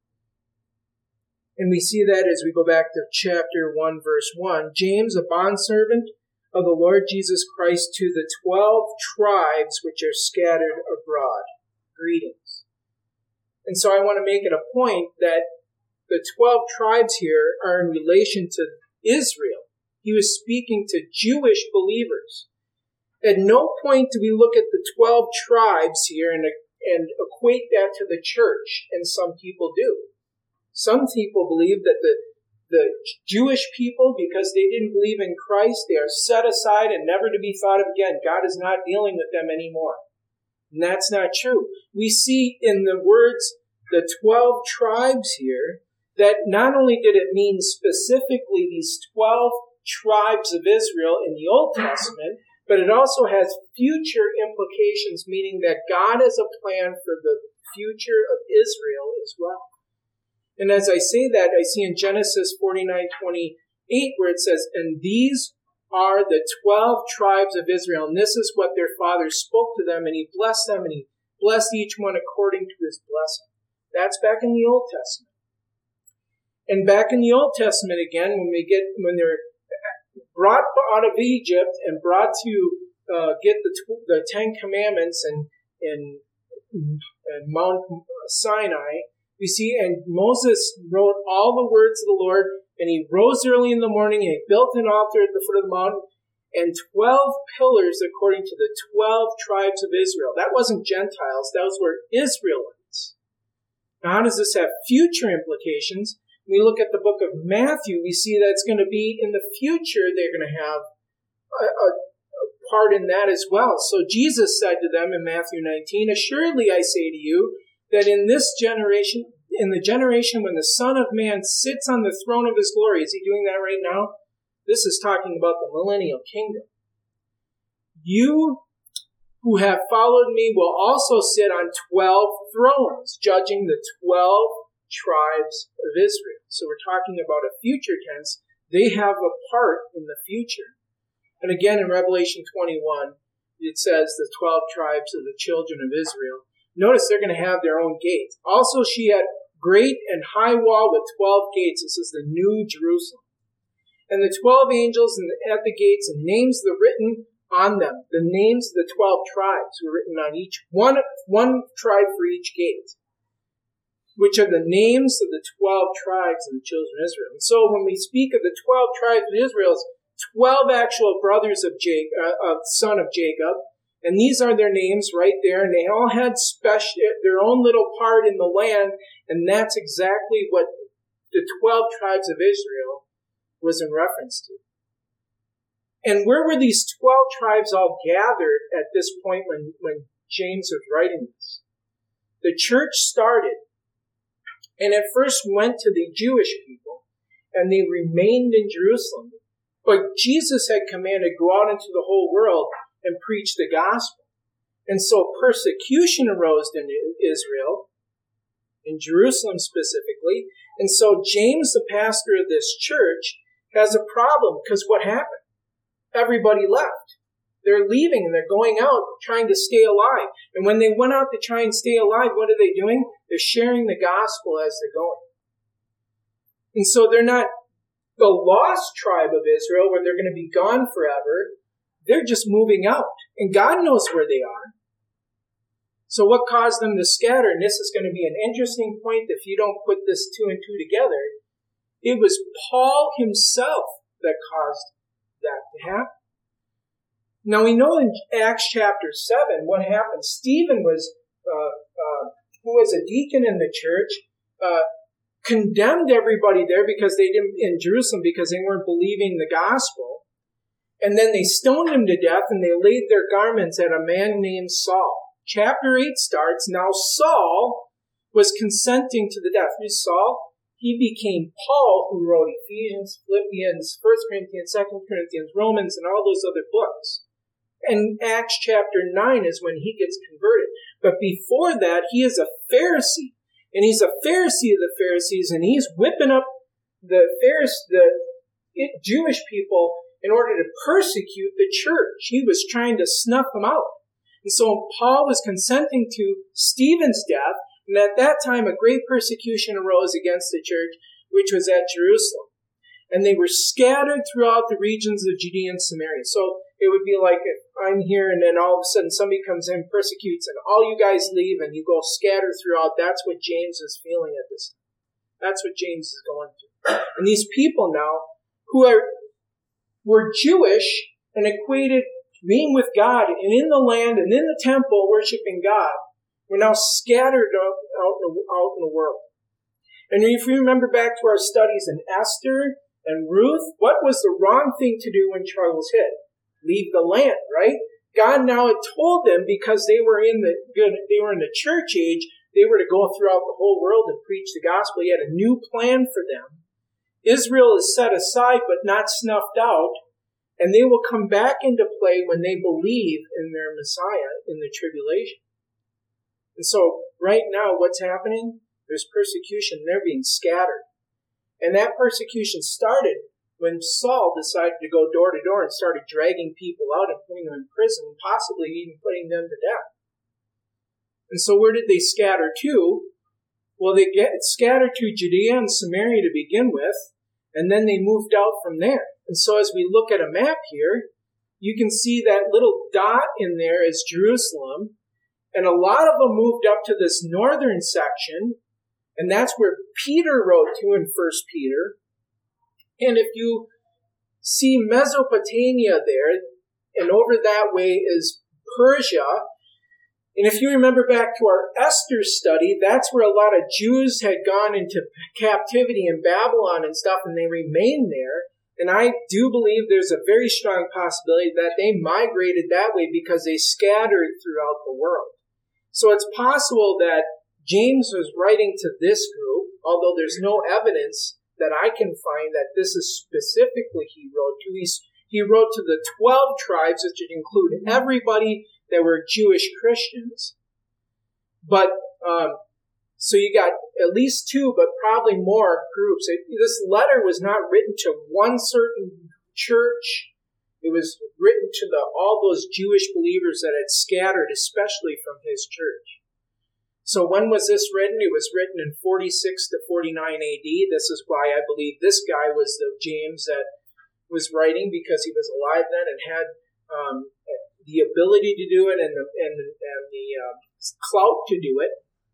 And we see that as we go back to chapter one, verse one. James, a bondservant of the Lord Jesus Christ, to the twelve tribes which are scattered abroad. Greetings. And so I want to make it a point that the twelve tribes here are in relation to Israel. He was speaking to Jewish believers. At no point do we look at the twelve tribes here and, and equate that to the church, and some people do. Some people believe that the, the Jewish people, because they didn't believe in Christ, they are set aside and never to be thought of again. God is not dealing with them anymore. And that's not true. We see in the words, the twelve tribes here, that not only did it mean specifically these twelve tribes of Israel in the Old Testament, but it also has future implications, meaning that God has a plan for the future of Israel as well. And as I say that, I see in Genesis forty-nine twenty-eight where it says, "And these are the twelve tribes of Israel, and this is what their father spoke to them, and he blessed them, and he blessed each one according to his blessing." That's back in the Old Testament. And back in the Old Testament again, when we get when they're brought out of Egypt and brought to uh, get the tw- the Ten Commandments and in, in Mount Sinai, we see, and Moses wrote all the words of the Lord, and he rose early in the morning, and he built an altar at the foot of the mountain, and twelve pillars according to the twelve tribes of Israel. That wasn't Gentiles, those were Israelites. Now, how does this have future implications? When we look at the book of Matthew, we see that it's going to be in the future they're going to have a, a, a part in that as well. So Jesus said to them in Matthew nineteen, "Assuredly I say to you, that in this generation, in the generation when the Son of Man sits on the throne of his glory," is he doing that right now? This is talking about the millennial kingdom. "You who have followed me will also sit on twelve thrones, judging the twelve tribes of Israel." So we're talking about a future tense. They have a part in the future. And again, in Revelation twenty-one, it says the twelve tribes of the children of Israel. Notice they're going to have their own gates. "Also she had great and high wall with twelve gates." This is the New Jerusalem. "And the twelve angels at the gates, and names were written on them." The names of the twelve tribes were written on each one, one tribe for each gate, which are the names of the twelve tribes of the children of Israel. And so when we speak of the twelve tribes of Israel, it's twelve actual brothers of Jacob, uh, of son of Jacob. And these are their names right there, and they all had special, their own little part in the land, and that's exactly what the twelve tribes of Israel was in reference to. And where were these twelve tribes all gathered at this point when, when James was writing this? The church started, and it first went to the Jewish people, and they remained in Jerusalem. But Jesus had commanded, "Go out into the whole world and preach the gospel." And so persecution arose in Israel, in Jerusalem specifically. And so James, the pastor of this church, has a problem, because what happened? Everybody left. They're leaving and they're going out trying to stay alive. And when they went out to try and stay alive, what are they doing? They're sharing the gospel as they're going. And so they're not the lost tribe of Israel where they're going to be gone forever. They're just moving out. And God knows where they are. So what caused them to scatter? And this is going to be an interesting point if you don't put this two and two together. It was Paul himself that caused that to happen. Now we know in Acts chapter seven what happened. Stephen was, uh, uh, who was a deacon in the church, uh, condemned everybody there because they didn't, in Jerusalem, because they weren't believing the gospel. And then they stoned him to death, and they laid their garments at a man named Saul. Chapter eight starts, "Now Saul was consenting to the death." Who's Saul? He became Paul, who wrote Ephesians, Philippians, First Corinthians, Second Corinthians, Romans, and all those other books. And Acts chapter nine is when he gets converted. But before that, he is a Pharisee. And he's a Pharisee of the Pharisees, and he's whipping up the Pharisees, the Jewish people, in order to persecute the church. He was trying to snuff them out. And so Paul was consenting to Stephen's death, and at that time a great persecution arose against the church, which was at Jerusalem. And they were scattered throughout the regions of Judea and Samaria. So it would be like if I'm here and then all of a sudden somebody comes in, persecutes, and all you guys leave and you go scatter throughout. That's what James is feeling at this time. That's what James is going through. And these people now, who are were Jewish and equated being with God and in the land and in the temple worshiping God, were now scattered out, out, out in the world. And if you remember back to our studies in Esther and Ruth, what was the wrong thing to do when troubles hit? Leave the land, right? God now had told them, because they were in the good, they were in the church age, they were to go throughout the whole world and preach the gospel. He had a new plan for them. Israel is set aside but not snuffed out. And they will come back into play when they believe in their Messiah in the tribulation. And so right now, what's happening? There's persecution. They're being scattered. And that persecution started when Saul decided to go door to door and started dragging people out and putting them in prison, possibly even putting them to death. And so where did they scatter to? Well, they get scattered to Judea and Samaria to begin with, and then they moved out from there. And so as we look at a map here, you can see that little dot in there is Jerusalem, and a lot of them moved up to this northern section, and that's where Peter wrote to in First Peter. And if you see Mesopotamia there, and over that way is Persia, and if you remember back to our Esther study, that's where a lot of Jews had gone into captivity in Babylon and stuff, and they remained there. And I do believe there's a very strong possibility that they migrated that way because they scattered throughout the world. So it's possible that James was writing to this group, although there's no evidence that I can find that this is specifically he wrote to. He's, he wrote to the twelve tribes, which would include everybody that were Jewish Christians. But, um, so you got at least two, but probably more groups. It, this letter was not written to one certain church. It was written to the, all those Jewish believers that had scattered, especially from his church. So when was this written? It was written in forty-six to forty-nine A D. This is why I believe this guy was the James that was writing, because he was alive then and had um, the ability to do it and the, and the, and the uh, clout to do it.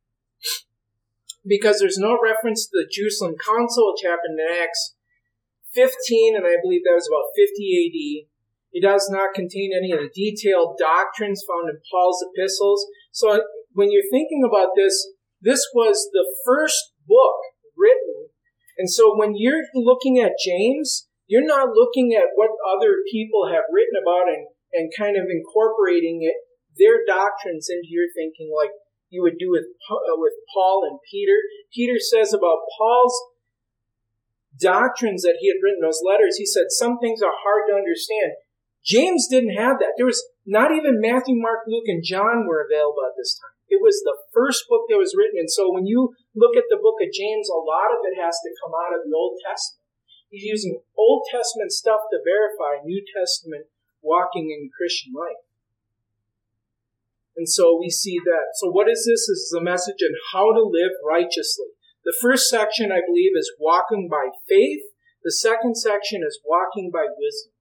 Because there's no reference to the Jerusalem Council, which happened in Acts fifteen, and I believe that was about fifty A D. It does not contain any of the detailed doctrines found in Paul's epistles. So when you're thinking about this, this was the first book written. And so when you're looking at James, you're not looking at what other people have written about and, and kind of incorporating it, their doctrines into your thinking like you would do with, uh, with Paul and Peter. Peter says about Paul's doctrines that he had written, those letters, he said some things are hard to understand. James didn't have that. There was not even Matthew, Mark, Luke, and John were available at this time. It was the first book that was written. And so when you look at the book of James, a lot of it has to come out of the Old Testament. He's using Old Testament stuff to verify New Testament walking in Christian life. And so we see that. So what is this? This is a message on how to live righteously. The first section, I believe, is walking by faith. The second section is walking by wisdom.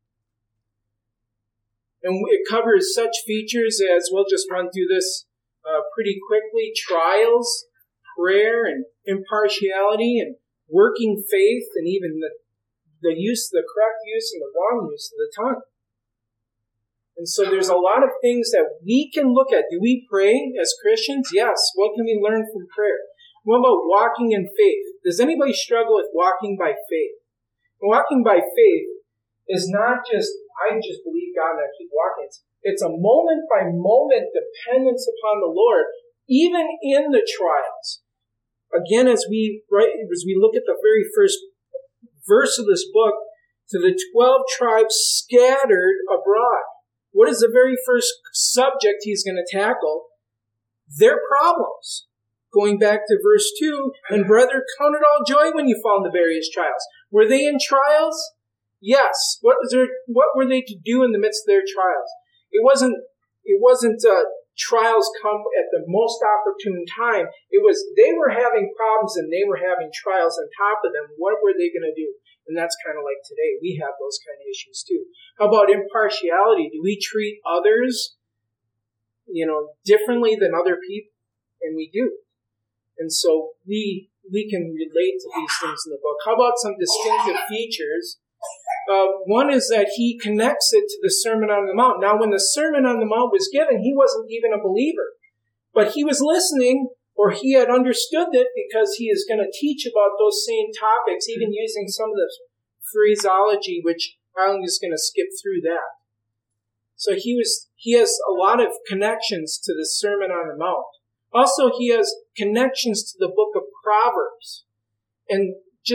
And it covers such features as, we'll just run through this uh, pretty quickly, trials, prayer, and impartiality, and working faith, and even the, the use, the correct use and the wrong use of the tongue. And so there's a lot of things that we can look at. Do we pray as Christians? Yes. What can we learn from prayer? What about walking in faith? Does anybody struggle with walking by faith? Walking by faith is not just, I just believe God and I keep walking. It's, it's a moment-by-moment dependence upon the Lord, even in the trials. Again, as we right, as we look at the very first verse of this book, to the twelve tribes scattered abroad. What is the very first subject he's going to tackle? Their problems. Going back to verse two, and brethren, count it all joy when you fall into various trials. Were they in trials? Yes. What was there? What were they to do in the midst of their trials? It wasn't. It wasn't uh, trials come at the most opportune time. It was they were having problems and they were having trials on top of them. What were they going to do? And that's kind of like today. We have those kind of issues too. How about impartiality? Do we treat others, you know, differently than other people? And we do. And so we we can relate to these things in the book. How about some distinctive features? Uh, one is that he connects it to the Sermon on the Mount. Now, when the Sermon on the Mount was given, he wasn't even a believer. But he was listening, or he had understood it, because he is going to teach about those same topics, even using some of the phraseology, which I'm just going to skip through that. So he was he has a lot of connections to the Sermon on the Mount. Also, he has connections to the book of Proverbs. And just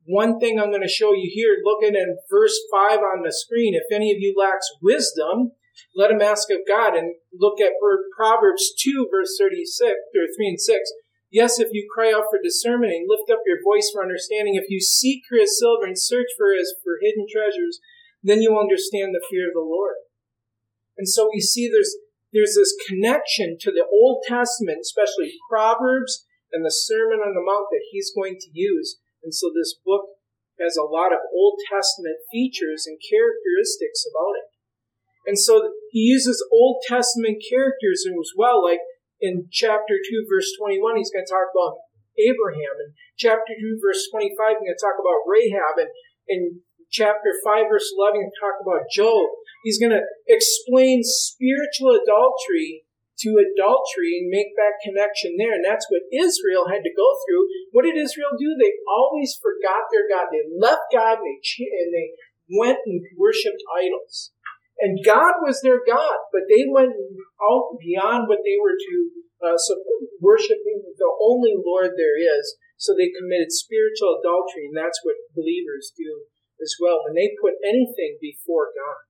one thing I'm going to show you here, looking at verse five on the screen, if any of you lacks wisdom, let him ask of God. And look at Proverbs two, verse thirty-six, or three and six. Yes, if you cry out for discernment and lift up your voice for understanding, if you seek for his silver and search for his for hidden treasures, then you will understand the fear of the Lord. And so we see there's there's this connection to the Old Testament, especially Proverbs and the Sermon on the Mount that he's going to use. And so this book has a lot of Old Testament features and characteristics about it. And so he uses Old Testament characters as well, like in chapter two, verse twenty-one, he's going to talk about Abraham. In chapter two, verse twenty-five, he's going to talk about Rahab. And in chapter five, verse eleven, he's going to talk about Job. He's going to explain spiritual adultery to adultery and make that connection there. And that's what Israel had to go through. What did Israel do? They always forgot their God. They left God and they, and they went and worshipped idols. And God was their God, but they went out beyond what they were to uh, so worshiping the only Lord there is. So they committed spiritual adultery, and that's what believers do as well when they put anything before God.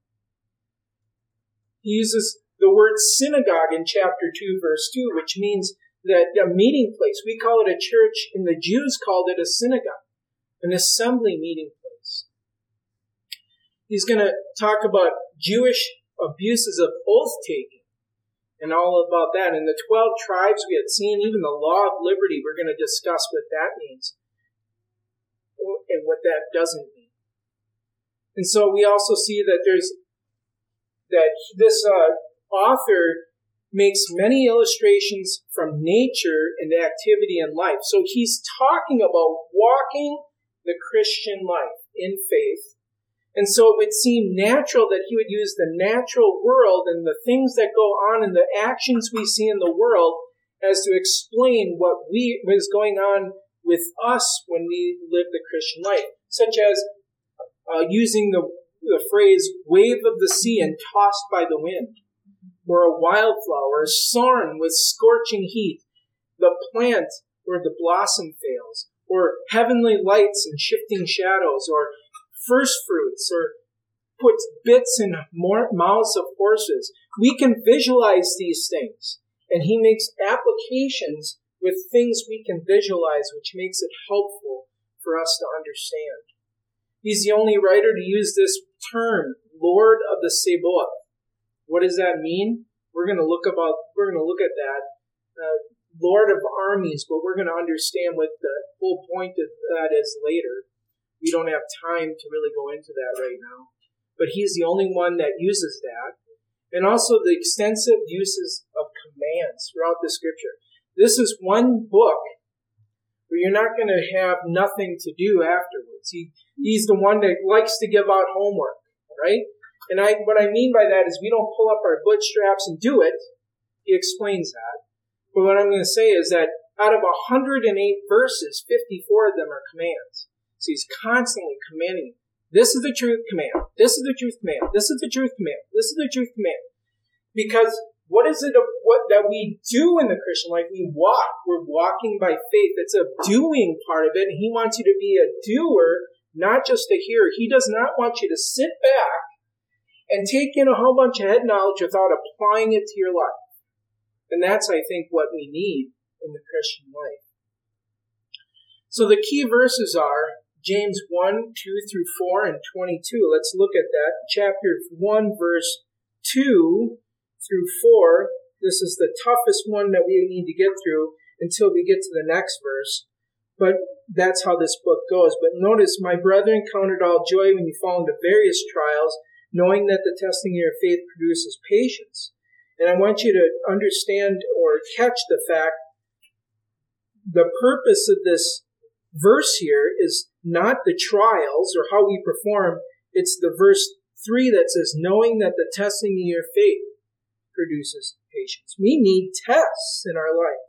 He uses the word synagogue in chapter two, verse two, which means that a meeting place. We call it a church, and the Jews called it a synagogue, an assembly meeting place. He's going to talk about Jewish abuses of oath-taking and all about that. And the twelve tribes we had seen, even the law of liberty, we're going to discuss what that means and what that doesn't mean. And so we also see that there's that this uh, author makes many illustrations from nature and activity in life. So he's talking about walking the Christian life in faith. And so it would seem natural that he would use the natural world and the things that go on and the actions we see in the world as to explain what we what is going on with us when we live the Christian life, such as uh, using the, the phrase wave of the sea and tossed by the wind, or a wildflower, a thorn with scorching heat, the plant where the blossom fails, or heavenly lights and shifting shadows, or first fruits, or puts bits in mouths of horses. We can visualize these things, and he makes applications with things we can visualize, which makes it helpful for us to understand. He's the only writer to use this term, Lord of the Sabaoth. What does that mean? We're going to look about. We're going to look at that, uh, Lord of armies, but we're going to understand what the whole point of that is later. We don't have time to really go into that right now. But he's the only one that uses that. And also the extensive uses of commands throughout the scripture. This is one book where you're not going to have nothing to do afterwards. He, he's the one that likes to give out homework, right? And I, what I mean by that is we don't pull up our bootstraps and do it. He explains that. But what I'm going to say is that out of one hundred eight verses, fifty-four of them are commands. So he's constantly commanding. This is the truth command. This is the truth command. This is the truth command. This is the truth command. Because what is it of what that we do in the Christian life? We walk. We're walking by faith. It's a doing part of it. And he wants you to be a doer, not just a hearer. He does not want you to sit back and take in a whole bunch of head knowledge without applying it to your life. And that's, I think, what we need in the Christian life. So the key verses are James one, two through four, and twenty-two. Let's look at that. Chapter one, verse two through four. This is the toughest one that we need to get through until we get to the next verse. But that's how this book goes. But notice, my brethren, count it all joy when you fall into various trials, knowing that the testing of your faith produces patience. And I want you to understand or catch the fact, the purpose of this verse here is not the trials or how we perform. It's the verse three that says, knowing that the testing of your faith produces patience. We need tests in our life.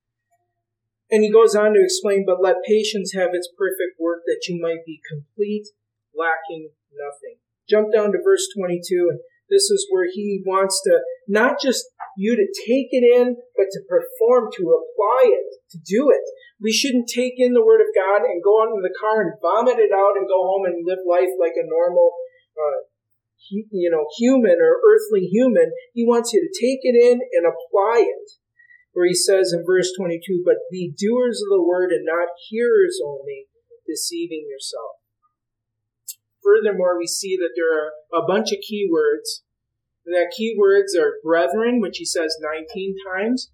And he goes on to explain, but let patience have its perfect work, that you might be complete, lacking nothing. Jump down to verse twenty-two, and This is where he wants to, not just you to take it in, but to perform, to apply it, to do it. We shouldn't take in the Word of God and go out in the car and vomit it out and go home and live life like a normal, uh, you know, human or earthly human. He wants you to take it in and apply it. Where he says in verse twenty-two, but be doers of the word and not hearers only, deceiving yourself. Furthermore, we see that there are a bunch of key words. And that key words are brethren, which he says nineteen times.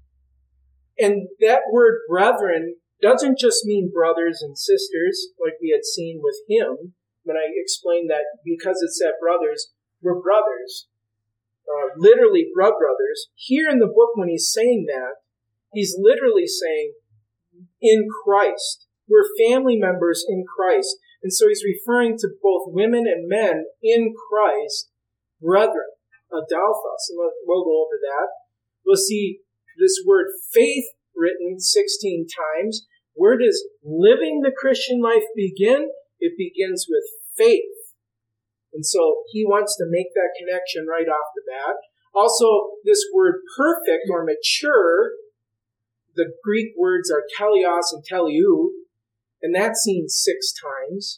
And that word brethren doesn't just mean brothers and sisters, like we had seen with him, when I explained that because it said brothers, we're brothers. Uh, literally blood brothers. Here in the book, when he's saying that, he's literally saying, in Christ. We're family members in Christ. And so he's referring to both women and men in Christ, brethren, adelphos. And we'll, we'll go over that. We'll see this word faith written sixteen times. Where does living the Christian life begin? It begins with faith. And so he wants to make that connection right off the bat. Also, this word perfect or mature, the Greek words are teleos and teleu, and that's seen six times.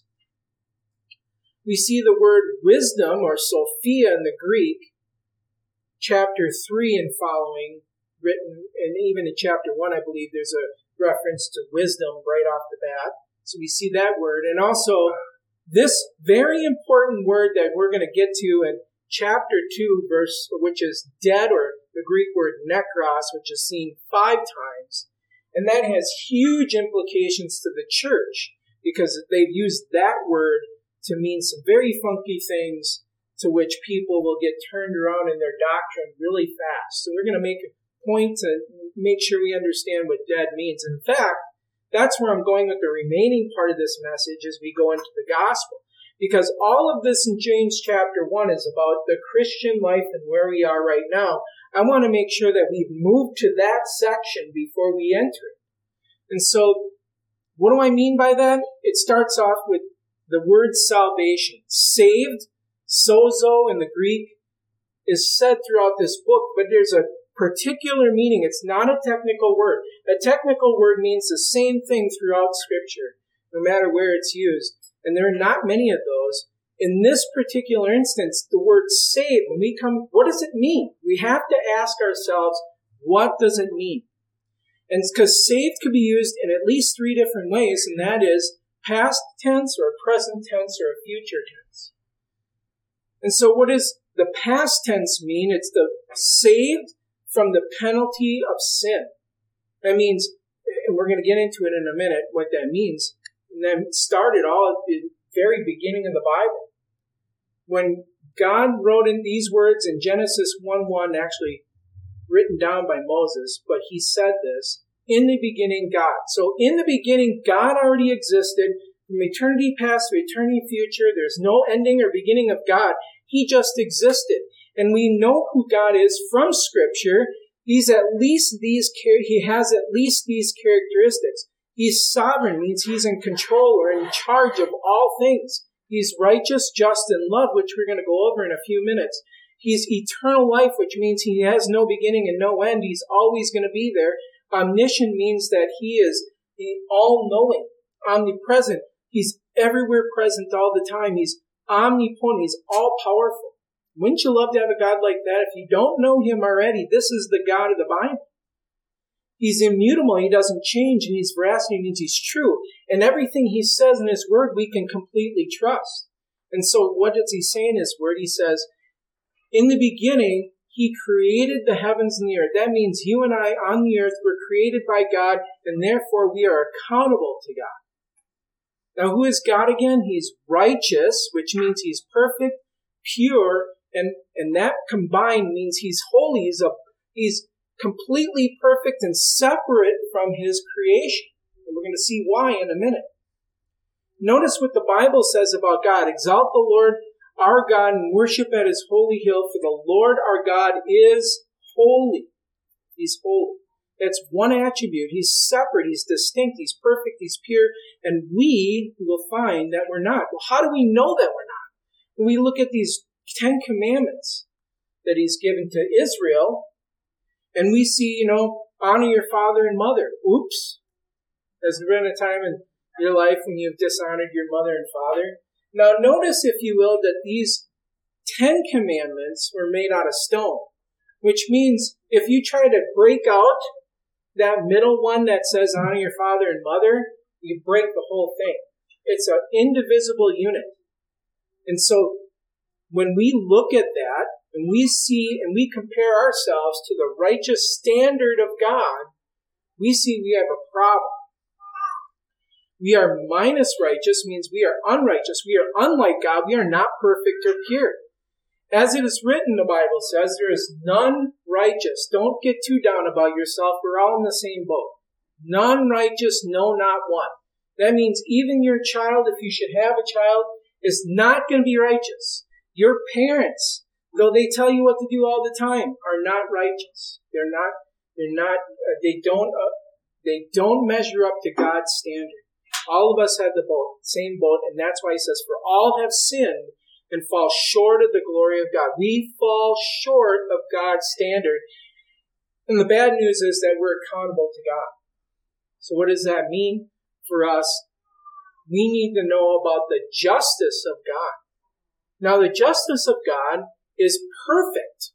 We see the word wisdom or Sophia in the Greek, chapter three and following, written, and even in chapter one, I believe there's a reference to wisdom right off the bat. So we see that word. And also, this very important word that we're going to get to in chapter two, verse, which is dead, or the Greek word nekros, which is seen five times. And that has huge implications to the church, because they've used that word to mean some very funky things to which people will get turned around in their doctrine really fast. So we're going to make a point to make sure we understand what dead means. In fact, that's where I'm going with the remaining part of this message as we go into the gospel. Because all of this in James chapter one is about the Christian life and where we are right now. I want to make sure that we've moved to that section before we enter it. And so, what do I mean by that? It starts off with the word salvation. Saved, sozo in the Greek, is said throughout this book, but there's a particular meaning. It's not a technical word. A technical word means the same thing throughout Scripture, no matter where it's used. And there are not many of those. In this particular instance, the word saved, when we come, what does it mean? We have to ask ourselves, what does it mean? And it's because saved could be used in at least three different ways, and that is past tense or present tense or a future tense. And so what does the past tense mean? It's the saved from the penalty of sin. That means, and we're going to get into it in a minute, what that means. And then started all at the very beginning of the Bible. When God wrote in these words in Genesis one one, actually written down by Moses, but he said this, in the beginning God. So in the beginning, God already existed. From eternity past to eternity future, there's no ending or beginning of God. He just existed. And we know who God is from Scripture. He's at least these, he has at least these characteristics. He's sovereign, means he's in control or in charge of all things. He's righteous, just, and love, which we're going to go over in a few minutes. He's eternal life, which means he has no beginning and no end. He's always going to be there. Omniscient means that he is all-knowing, omnipresent. He's everywhere present all the time. He's omnipotent. He's all-powerful. Wouldn't you love to have a God like that? If you don't know him already, this is the God of the Bible. He's immutable. He doesn't change, and his veracity means he's true. And everything he says in his word, we can completely trust. And so what does he say in his word? He says, in the beginning, he created the heavens and the earth. That means you and I on the earth were created by God, and therefore we are accountable to God. Now, who is God again? He's righteous, which means he's perfect, pure, and, and that combined means he's holy. He's, a, he's completely perfect and separate from his creation. And we're going to see why in a minute. Notice what the Bible says about God. Exalt the Lord our God and worship at his holy hill, for the Lord our God is holy. He's holy. That's one attribute. He's separate. He's distinct. He's perfect. He's pure. And we will find that we're not. Well, how do we know that we're not? When we look at these Ten Commandments that he's given to Israel. And we see, you know, honor your father and mother. Oops. Has there been a time in your life when you've dishonored your mother and father? Now notice, if you will, that these Ten Commandments were made out of stone, which means if you try to break out that middle one that says honor your father and mother, you break the whole thing. It's an indivisible unit. And so when we look at that and we see and we compare ourselves to the righteous standard of God, we see we have a problem. We are minus righteous means we are unrighteous. We are unlike God. We are not perfect or pure. As it is written, the Bible says, there is none righteous. Don't get too down about yourself. We're all in the same boat. None righteous, no, not one. That means even your child, if you should have a child, is not going to be righteous. Your parents, though they tell you what to do all the time, are not righteous. They're not, they're not, uh, they don't, uh, they don't measure up to God's standard. All of us have the boat, same boat, and that's why he says, for all have sinned and fall short of the glory of God. We fall short of God's standard. And the bad news is that we're accountable to God. So what does that mean for us? We need to know about the justice of God. Now, the justice of God is perfect.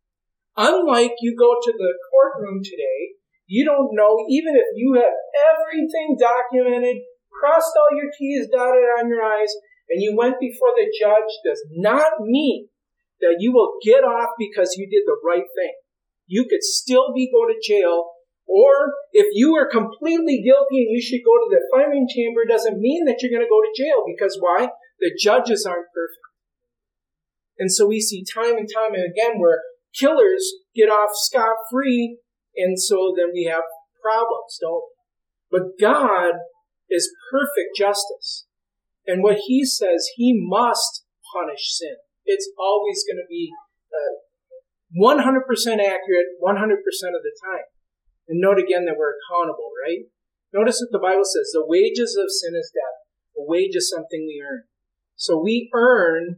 Unlike you go to the courtroom today, you don't know, even if you have everything documented, crossed all your T's, dotted on your I's, and you went before the judge, does not mean that you will get off because you did the right thing. You could still be go to jail, or if you are completely guilty and you should go to the firing chamber, doesn't mean that you're going to go to jail. Because why? The judges aren't perfect. And so we see time and time and again where killers get off scot-free, and so then we have problems, don't we? But God is perfect justice. And what he says, he must punish sin. It's always going to be uh, one hundred percent accurate one hundred percent of the time. And note again that we're accountable, right? Notice what the Bible says. The wages of sin is death. A wage is something we earn. So we earn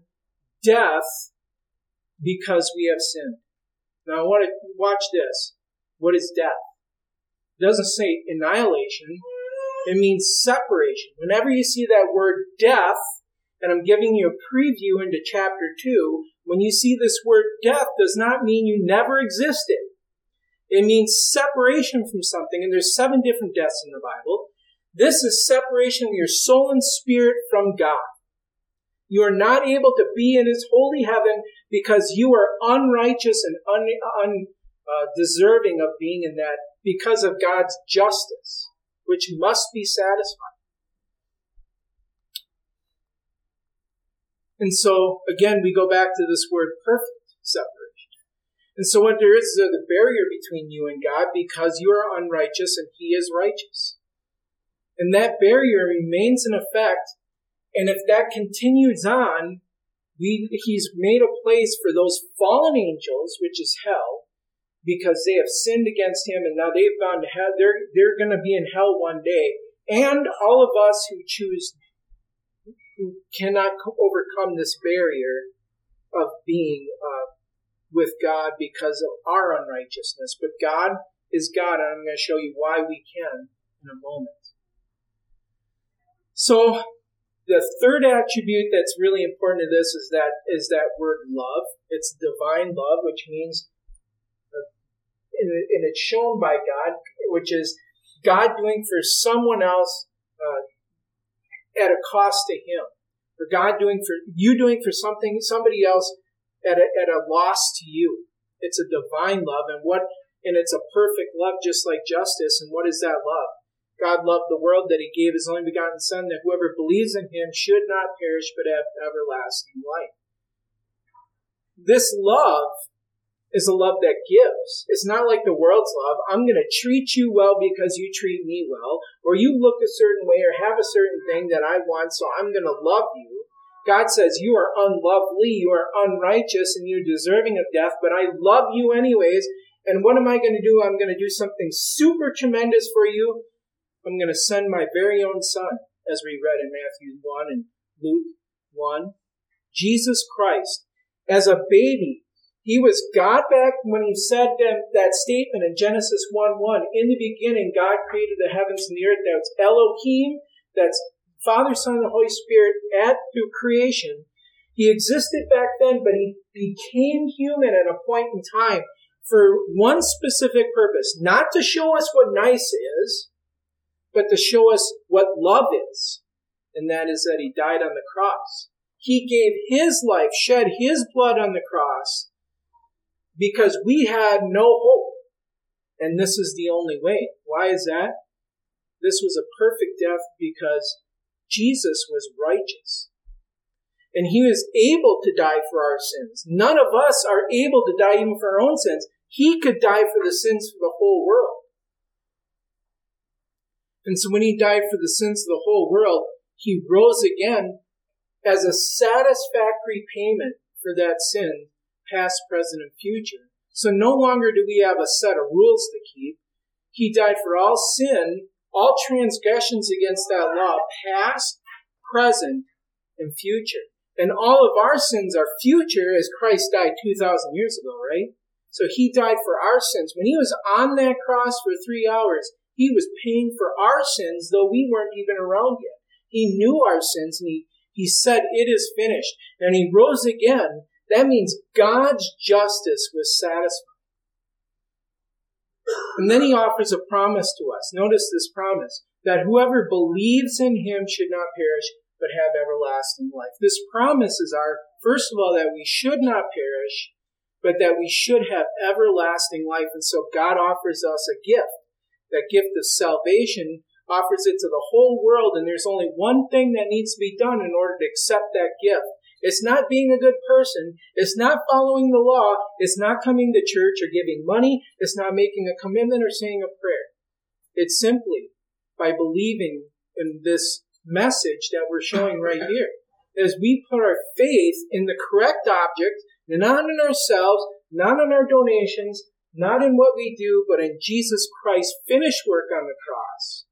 death because we have sinned. Now I want to watch this. What is death? It doesn't say annihilation. It means separation. Whenever you see that word death, and I'm giving you a preview into chapter two, when you see this word death, does not mean you never existed. It means separation from something, and there's seven different deaths in the Bible. This is separation of your soul and spirit from God. You are not able to be in his holy heaven because you are unrighteous and un, uh, deserving of being in that because of God's justice, which must be satisfied. And so, again, we go back to this word perfect separation. And so what there is is a barrier between you and God because you are unrighteous and he is righteous. And that barrier remains in effect. And if that continues on, we, he's made a place for those fallen angels, which is hell, because they have sinned against him and now they've gone to hell. They're, they're going to be in hell one day. And all of us who choose, who cannot overcome this barrier of being uh, with God because of our unrighteousness. But God is God, and I'm going to show you why we can in a moment. So, the third attribute that's really important to this is that is that word love. It's divine love, which means, uh, and it's shown by God, which is God doing for someone else uh, at a cost to him. For God doing for you doing for something somebody else at a, at a loss to you. It's a divine love, and what and it's a perfect love, just like justice. And what is that love? God loved the world that he gave his only begotten Son, that whoever believes in him should not perish but have everlasting life. This love is a love that gives. It's not like the world's love. I'm going to treat you well because you treat me well, or you look a certain way or have a certain thing that I want, so I'm going to love you. God says you are unlovely, you are unrighteous, and you're deserving of death, but I love you anyways. And what am I going to do? I'm going to do something super tremendous for you. I'm going to send my very own Son, as we read in Matthew one and Luke one, Jesus Christ. as a baby. He was God back when he said that statement in Genesis one one. In the beginning, God created the heavens and the earth. That's Elohim. That's Father, Son, and the Holy Spirit at through creation. He existed back then, but he became human at a point in time for one specific purpose. Not to show us what nice is, but to show us what love is. And that is that he died on the cross. He gave his life, shed his blood on the cross, because we had no hope. And this is the only way. Why is that? This was a perfect death because Jesus was righteous. And he was able to die for our sins. None of us are able to die even for our own sins. He could die for the sins of the whole world. And so when he died for the sins of the whole world, he rose again as a satisfactory payment for that sin, past, present, and future. So no longer do we have a set of rules to keep. He died for all sin, all transgressions against that law, past, present, and future. And all of our sins are future as Christ died two thousand years ago, right? So he died for our sins. When he was on that cross for three hours, he was paying for our sins, though we weren't even around yet. He knew our sins, and he, he said, it is finished. And he rose again. That means God's justice was satisfied. And then he offers a promise to us. Notice this promise, that whoever believes in him should not perish, but have everlasting life. This promise is our, first of all, that we should not perish, but that we should have everlasting life. And so God offers us a gift. That gift of salvation, offers it to the whole world, and there's only one thing that needs to be done in order to accept that gift. It's not being a good person. It's not following the law. It's not coming to church or giving money. It's not making a commitment or saying a prayer. It's simply by believing in this message that we're showing right here. As we put our faith in the correct object, not in ourselves, not in our donations, not in what we do, but in Jesus Christ's finished work on the cross.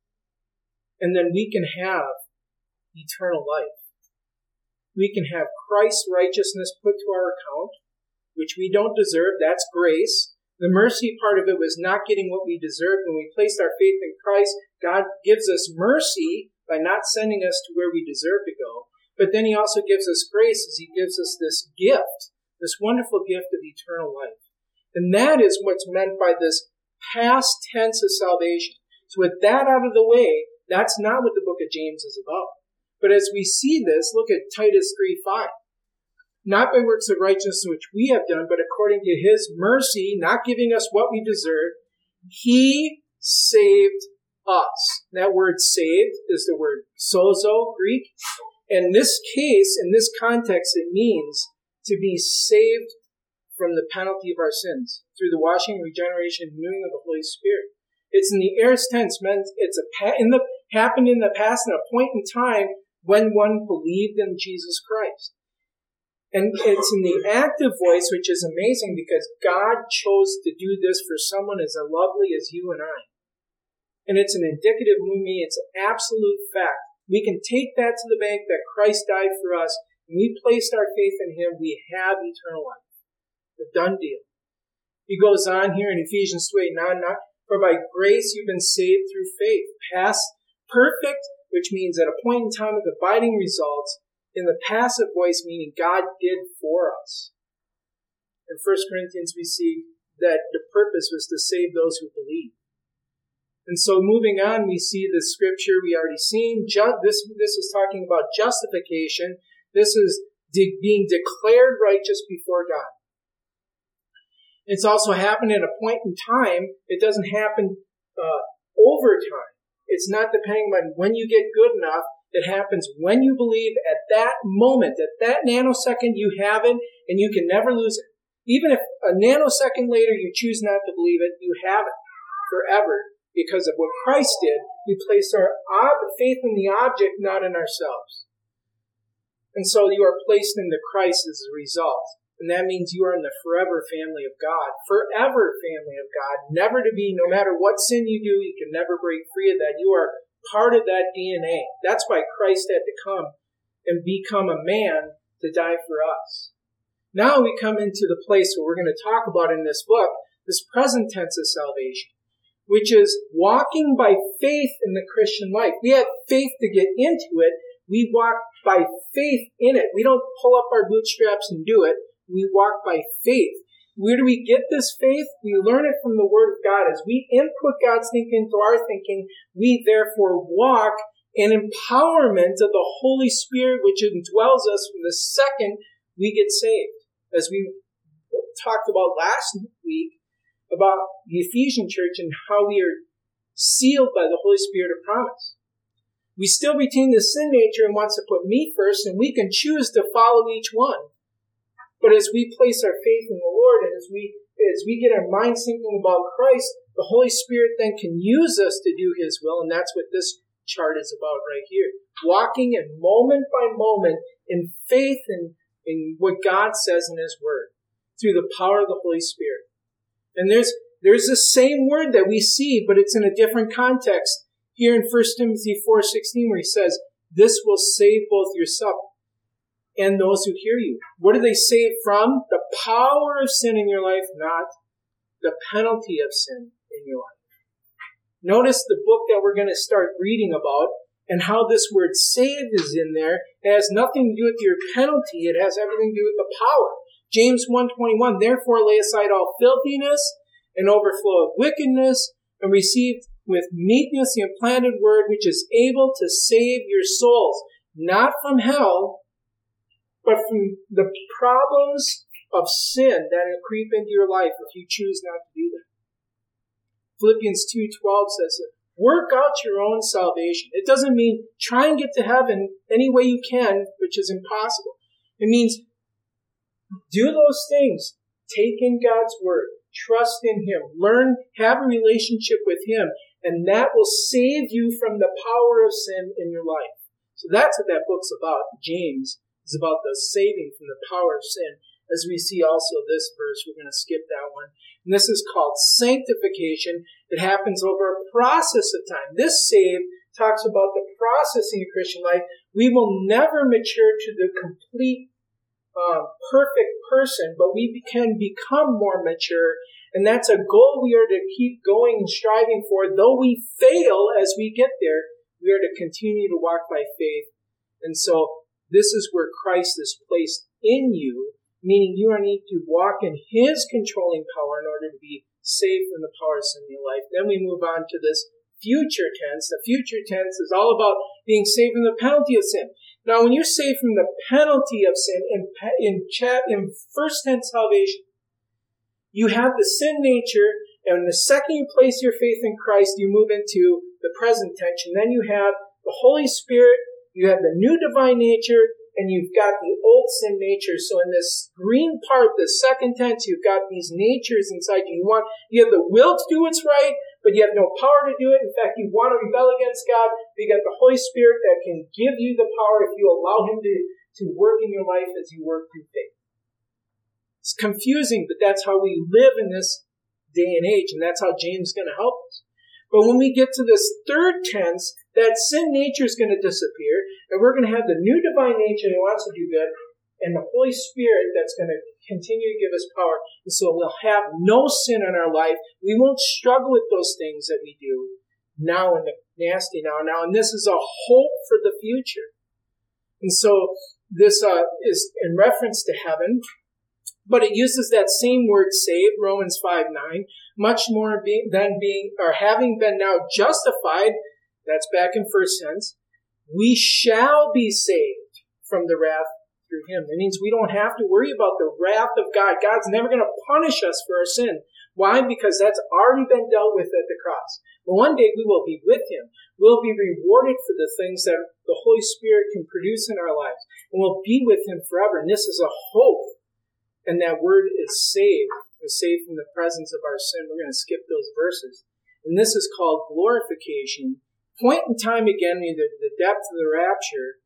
And then we can have eternal life. We can have Christ's righteousness put to our account, which we don't deserve. That's grace. The mercy part of it was not getting what we deserved. When we placed our faith in Christ, God gives us mercy by not sending us to where we deserve to go. But then he also gives us grace as he gives us this gift, this wonderful gift of eternal life. And that is what's meant by this past tense of salvation. So with that out of the way, that's not what the book of James is about. But as we see this, look at Titus three five. Not by works of righteousness which we have done, but according to his mercy, not giving us what we deserve, he saved us. That word saved is the word sozo, Greek. In this case, in this context, it means to be saved from the penalty of our sins through the washing, regeneration, and renewing of the Holy Spirit. It's in the aorist tense, meant it's a in the happened in the past, in a point in time when one believed in Jesus Christ. And it's in the active voice, which is amazing because God chose to do this for someone as lovely as you and I. And it's an indicative movement. It's an absolute fact. We can take that to the bank that Christ died for us, and we placed our faith in him. We have eternal life. A done deal. He goes on here in Ephesians two eight, now, not, for by grace you've been saved through faith. Past perfect, which means at a point in time with abiding results. In the passive voice, meaning God did for us. In First Corinthians, we see that the purpose was to save those who believe. And so moving on, we see the scripture we already seen. Ju- this, this is talking about justification. This is de- being declared righteous before God. It's also happened at a point in time. It doesn't happen uh, over time. It's not depending on when you get good enough. It happens when you believe at that moment, at that nanosecond you have it, and you can never lose it. Even if a nanosecond later you choose not to believe it, you have it forever because of what Christ did. We place our faith in the object, not in ourselves. And so you are placed into Christ as a result. And that means you are in the forever family of God. Forever family of God. Never to be, no matter what sin you do, you can never break free of that. You are part of that D N A. That's why Christ had to come and become a man to die for us. Now we come into the place where we're going to talk about in this book, this present tense of salvation, which is walking by faith in the Christian life. We have faith to get into it. We walk by faith in it. We don't pull up our bootstraps and do it. We walk by faith. Where do we get this faith? We learn it from the Word of God. As we input God's thinking into our thinking, we therefore walk in empowerment of the Holy Spirit, which indwells us from the second we get saved. As we talked about last week, about the Ephesian church and how we are sealed by the Holy Spirit of promise. We still retain the sin nature and wants to put me first, and we can choose to follow each one. But as we place our faith in the Lord, and as we as we get our minds thinking about Christ, the Holy Spirit then can use us to do His will, and that's what this chart is about right here. Walking in moment by moment in faith in, in what God says in His Word through the power of the Holy Spirit. And there's there's the same word that we see, but it's in a different context. Here in First Timothy four sixteen, where he says, this will save both yourself and those who hear you. What do they save from? The power of sin in your life, not the penalty of sin in your life. Notice the book that we're going to start reading about and how this word save is in there. It has nothing to do with your penalty. It has everything to do with the power. James one twenty-one, therefore lay aside all filthiness and overflow of wickedness, and receive with meekness the implanted word, which is able to save your souls, not from hell, but from the problems of sin that will creep into your life if you choose not to do that. Philippians two twelve says that work out your own salvation. It doesn't mean try and get to heaven any way you can, which is impossible. It means do those things. Take in God's word. Trust in Him. Learn, have a relationship with Him. And that will save you from the power of sin in your life. So that's what that book's about. James is about the saving from the power of sin. As we see also this verse, we're going to skip that one. And this is called sanctification. It happens over a process of time. This save talks about the process in your Christian life. We will never mature to the complete Uh, perfect person, but we can become more mature, and that's a goal we are to keep going and striving for. Though we fail as we get there, we are to continue to walk by faith. And so this is where Christ is placed in you, meaning you need to walk in His controlling power in order to be saved from the power of sin in your life. Then we move on to this future tense. The future tense is all about being saved from the penalty of sin. Now, when you're saved from the penalty of sin in in, chat, in first tense salvation, you have the sin nature, and the second you place your faith in Christ, you move into the present tense, and then you have the Holy Spirit, you have the new divine nature, and you've got the old sin nature. So in this green part, the second tense, you've got these natures inside you. You want, you have the will to do what's right, but you have no power to do it. In fact, you want to rebel against God, but you got the Holy Spirit that can give you the power if you allow Him to, to work in your life as you work through faith. It's confusing, but that's how we live in this day and age, and that's how James is going to help us. But when we get to this third tense, that sin nature is going to disappear, and we're going to have the new divine nature that wants to do good, and the Holy Spirit that's going to continue to give us power. And so we'll have no sin in our life. We won't struggle with those things that we do now in the nasty now and now. And this is a hope for the future. And so this uh, is in reference to heaven, but it uses that same word saved, Romans five nine, much more be, than being, or having been now justified, that's back in first tense, we shall be saved from the wrath through Him. That means we don't have to worry about the wrath of God. God's never going to punish us for our sin. Why? Because that's already been dealt with at the cross. But one day we will be with Him. We'll be rewarded for the things that the Holy Spirit can produce in our lives. And we'll be with Him forever. And this is a hope. And that word is saved. We're saved from the presence of our sin. We're going to skip those verses. And this is called glorification. Point in time again, the, the depth of the rapture.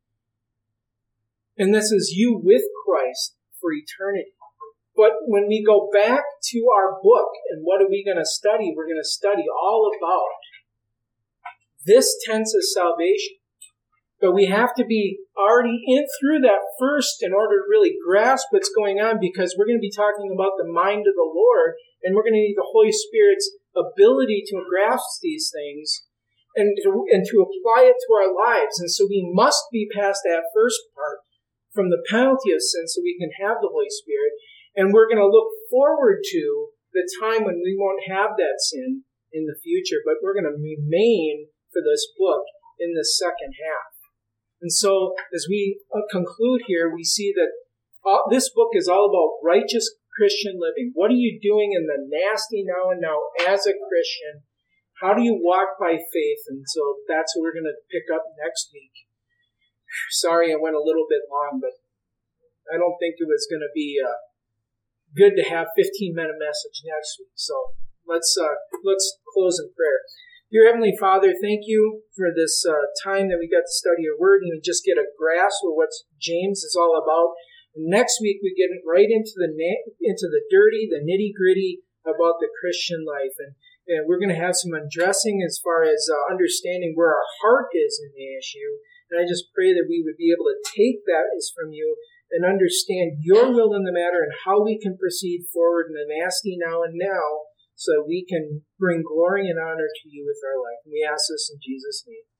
And this is you with Christ for eternity. But when we go back to our book, and what are we going to study? We're going to study all about this tense of salvation. But we have to be already in through that first in order to really grasp what's going on, because we're going to be talking about the mind of the Lord, and we're going to need the Holy Spirit's ability to grasp these things and to, and to apply it to our lives. And so we must be past that first part from the penalty of sin so we can have the Holy Spirit. And we're going to look forward to the time when we won't have that sin in the future, but we're going to remain for this book in the second half. And so, as we conclude here, we see that all, this book is all about righteous Christian living. What are you doing in the nasty now and now as a Christian? How do you walk by faith? And so that's what we're going to pick up next week. Sorry I went a little bit long, but I don't think it was going to be uh, good to have a fifteen-minute message next week. So let's uh, let's close in prayer. Dear Heavenly Father, thank you for this uh, time that we got to study your word and just get a grasp of what James is all about. And next week we get right into the na- into the dirty, the nitty gritty about the Christian life, and, and we're going to have some undressing as far as uh, understanding where our heart is in the issue. And I just pray that we would be able to take that as from you and understand your will in the matter and how we can proceed forward in the nasty now and now, so we can bring glory and honor to you with our life. And we ask this in Jesus' name.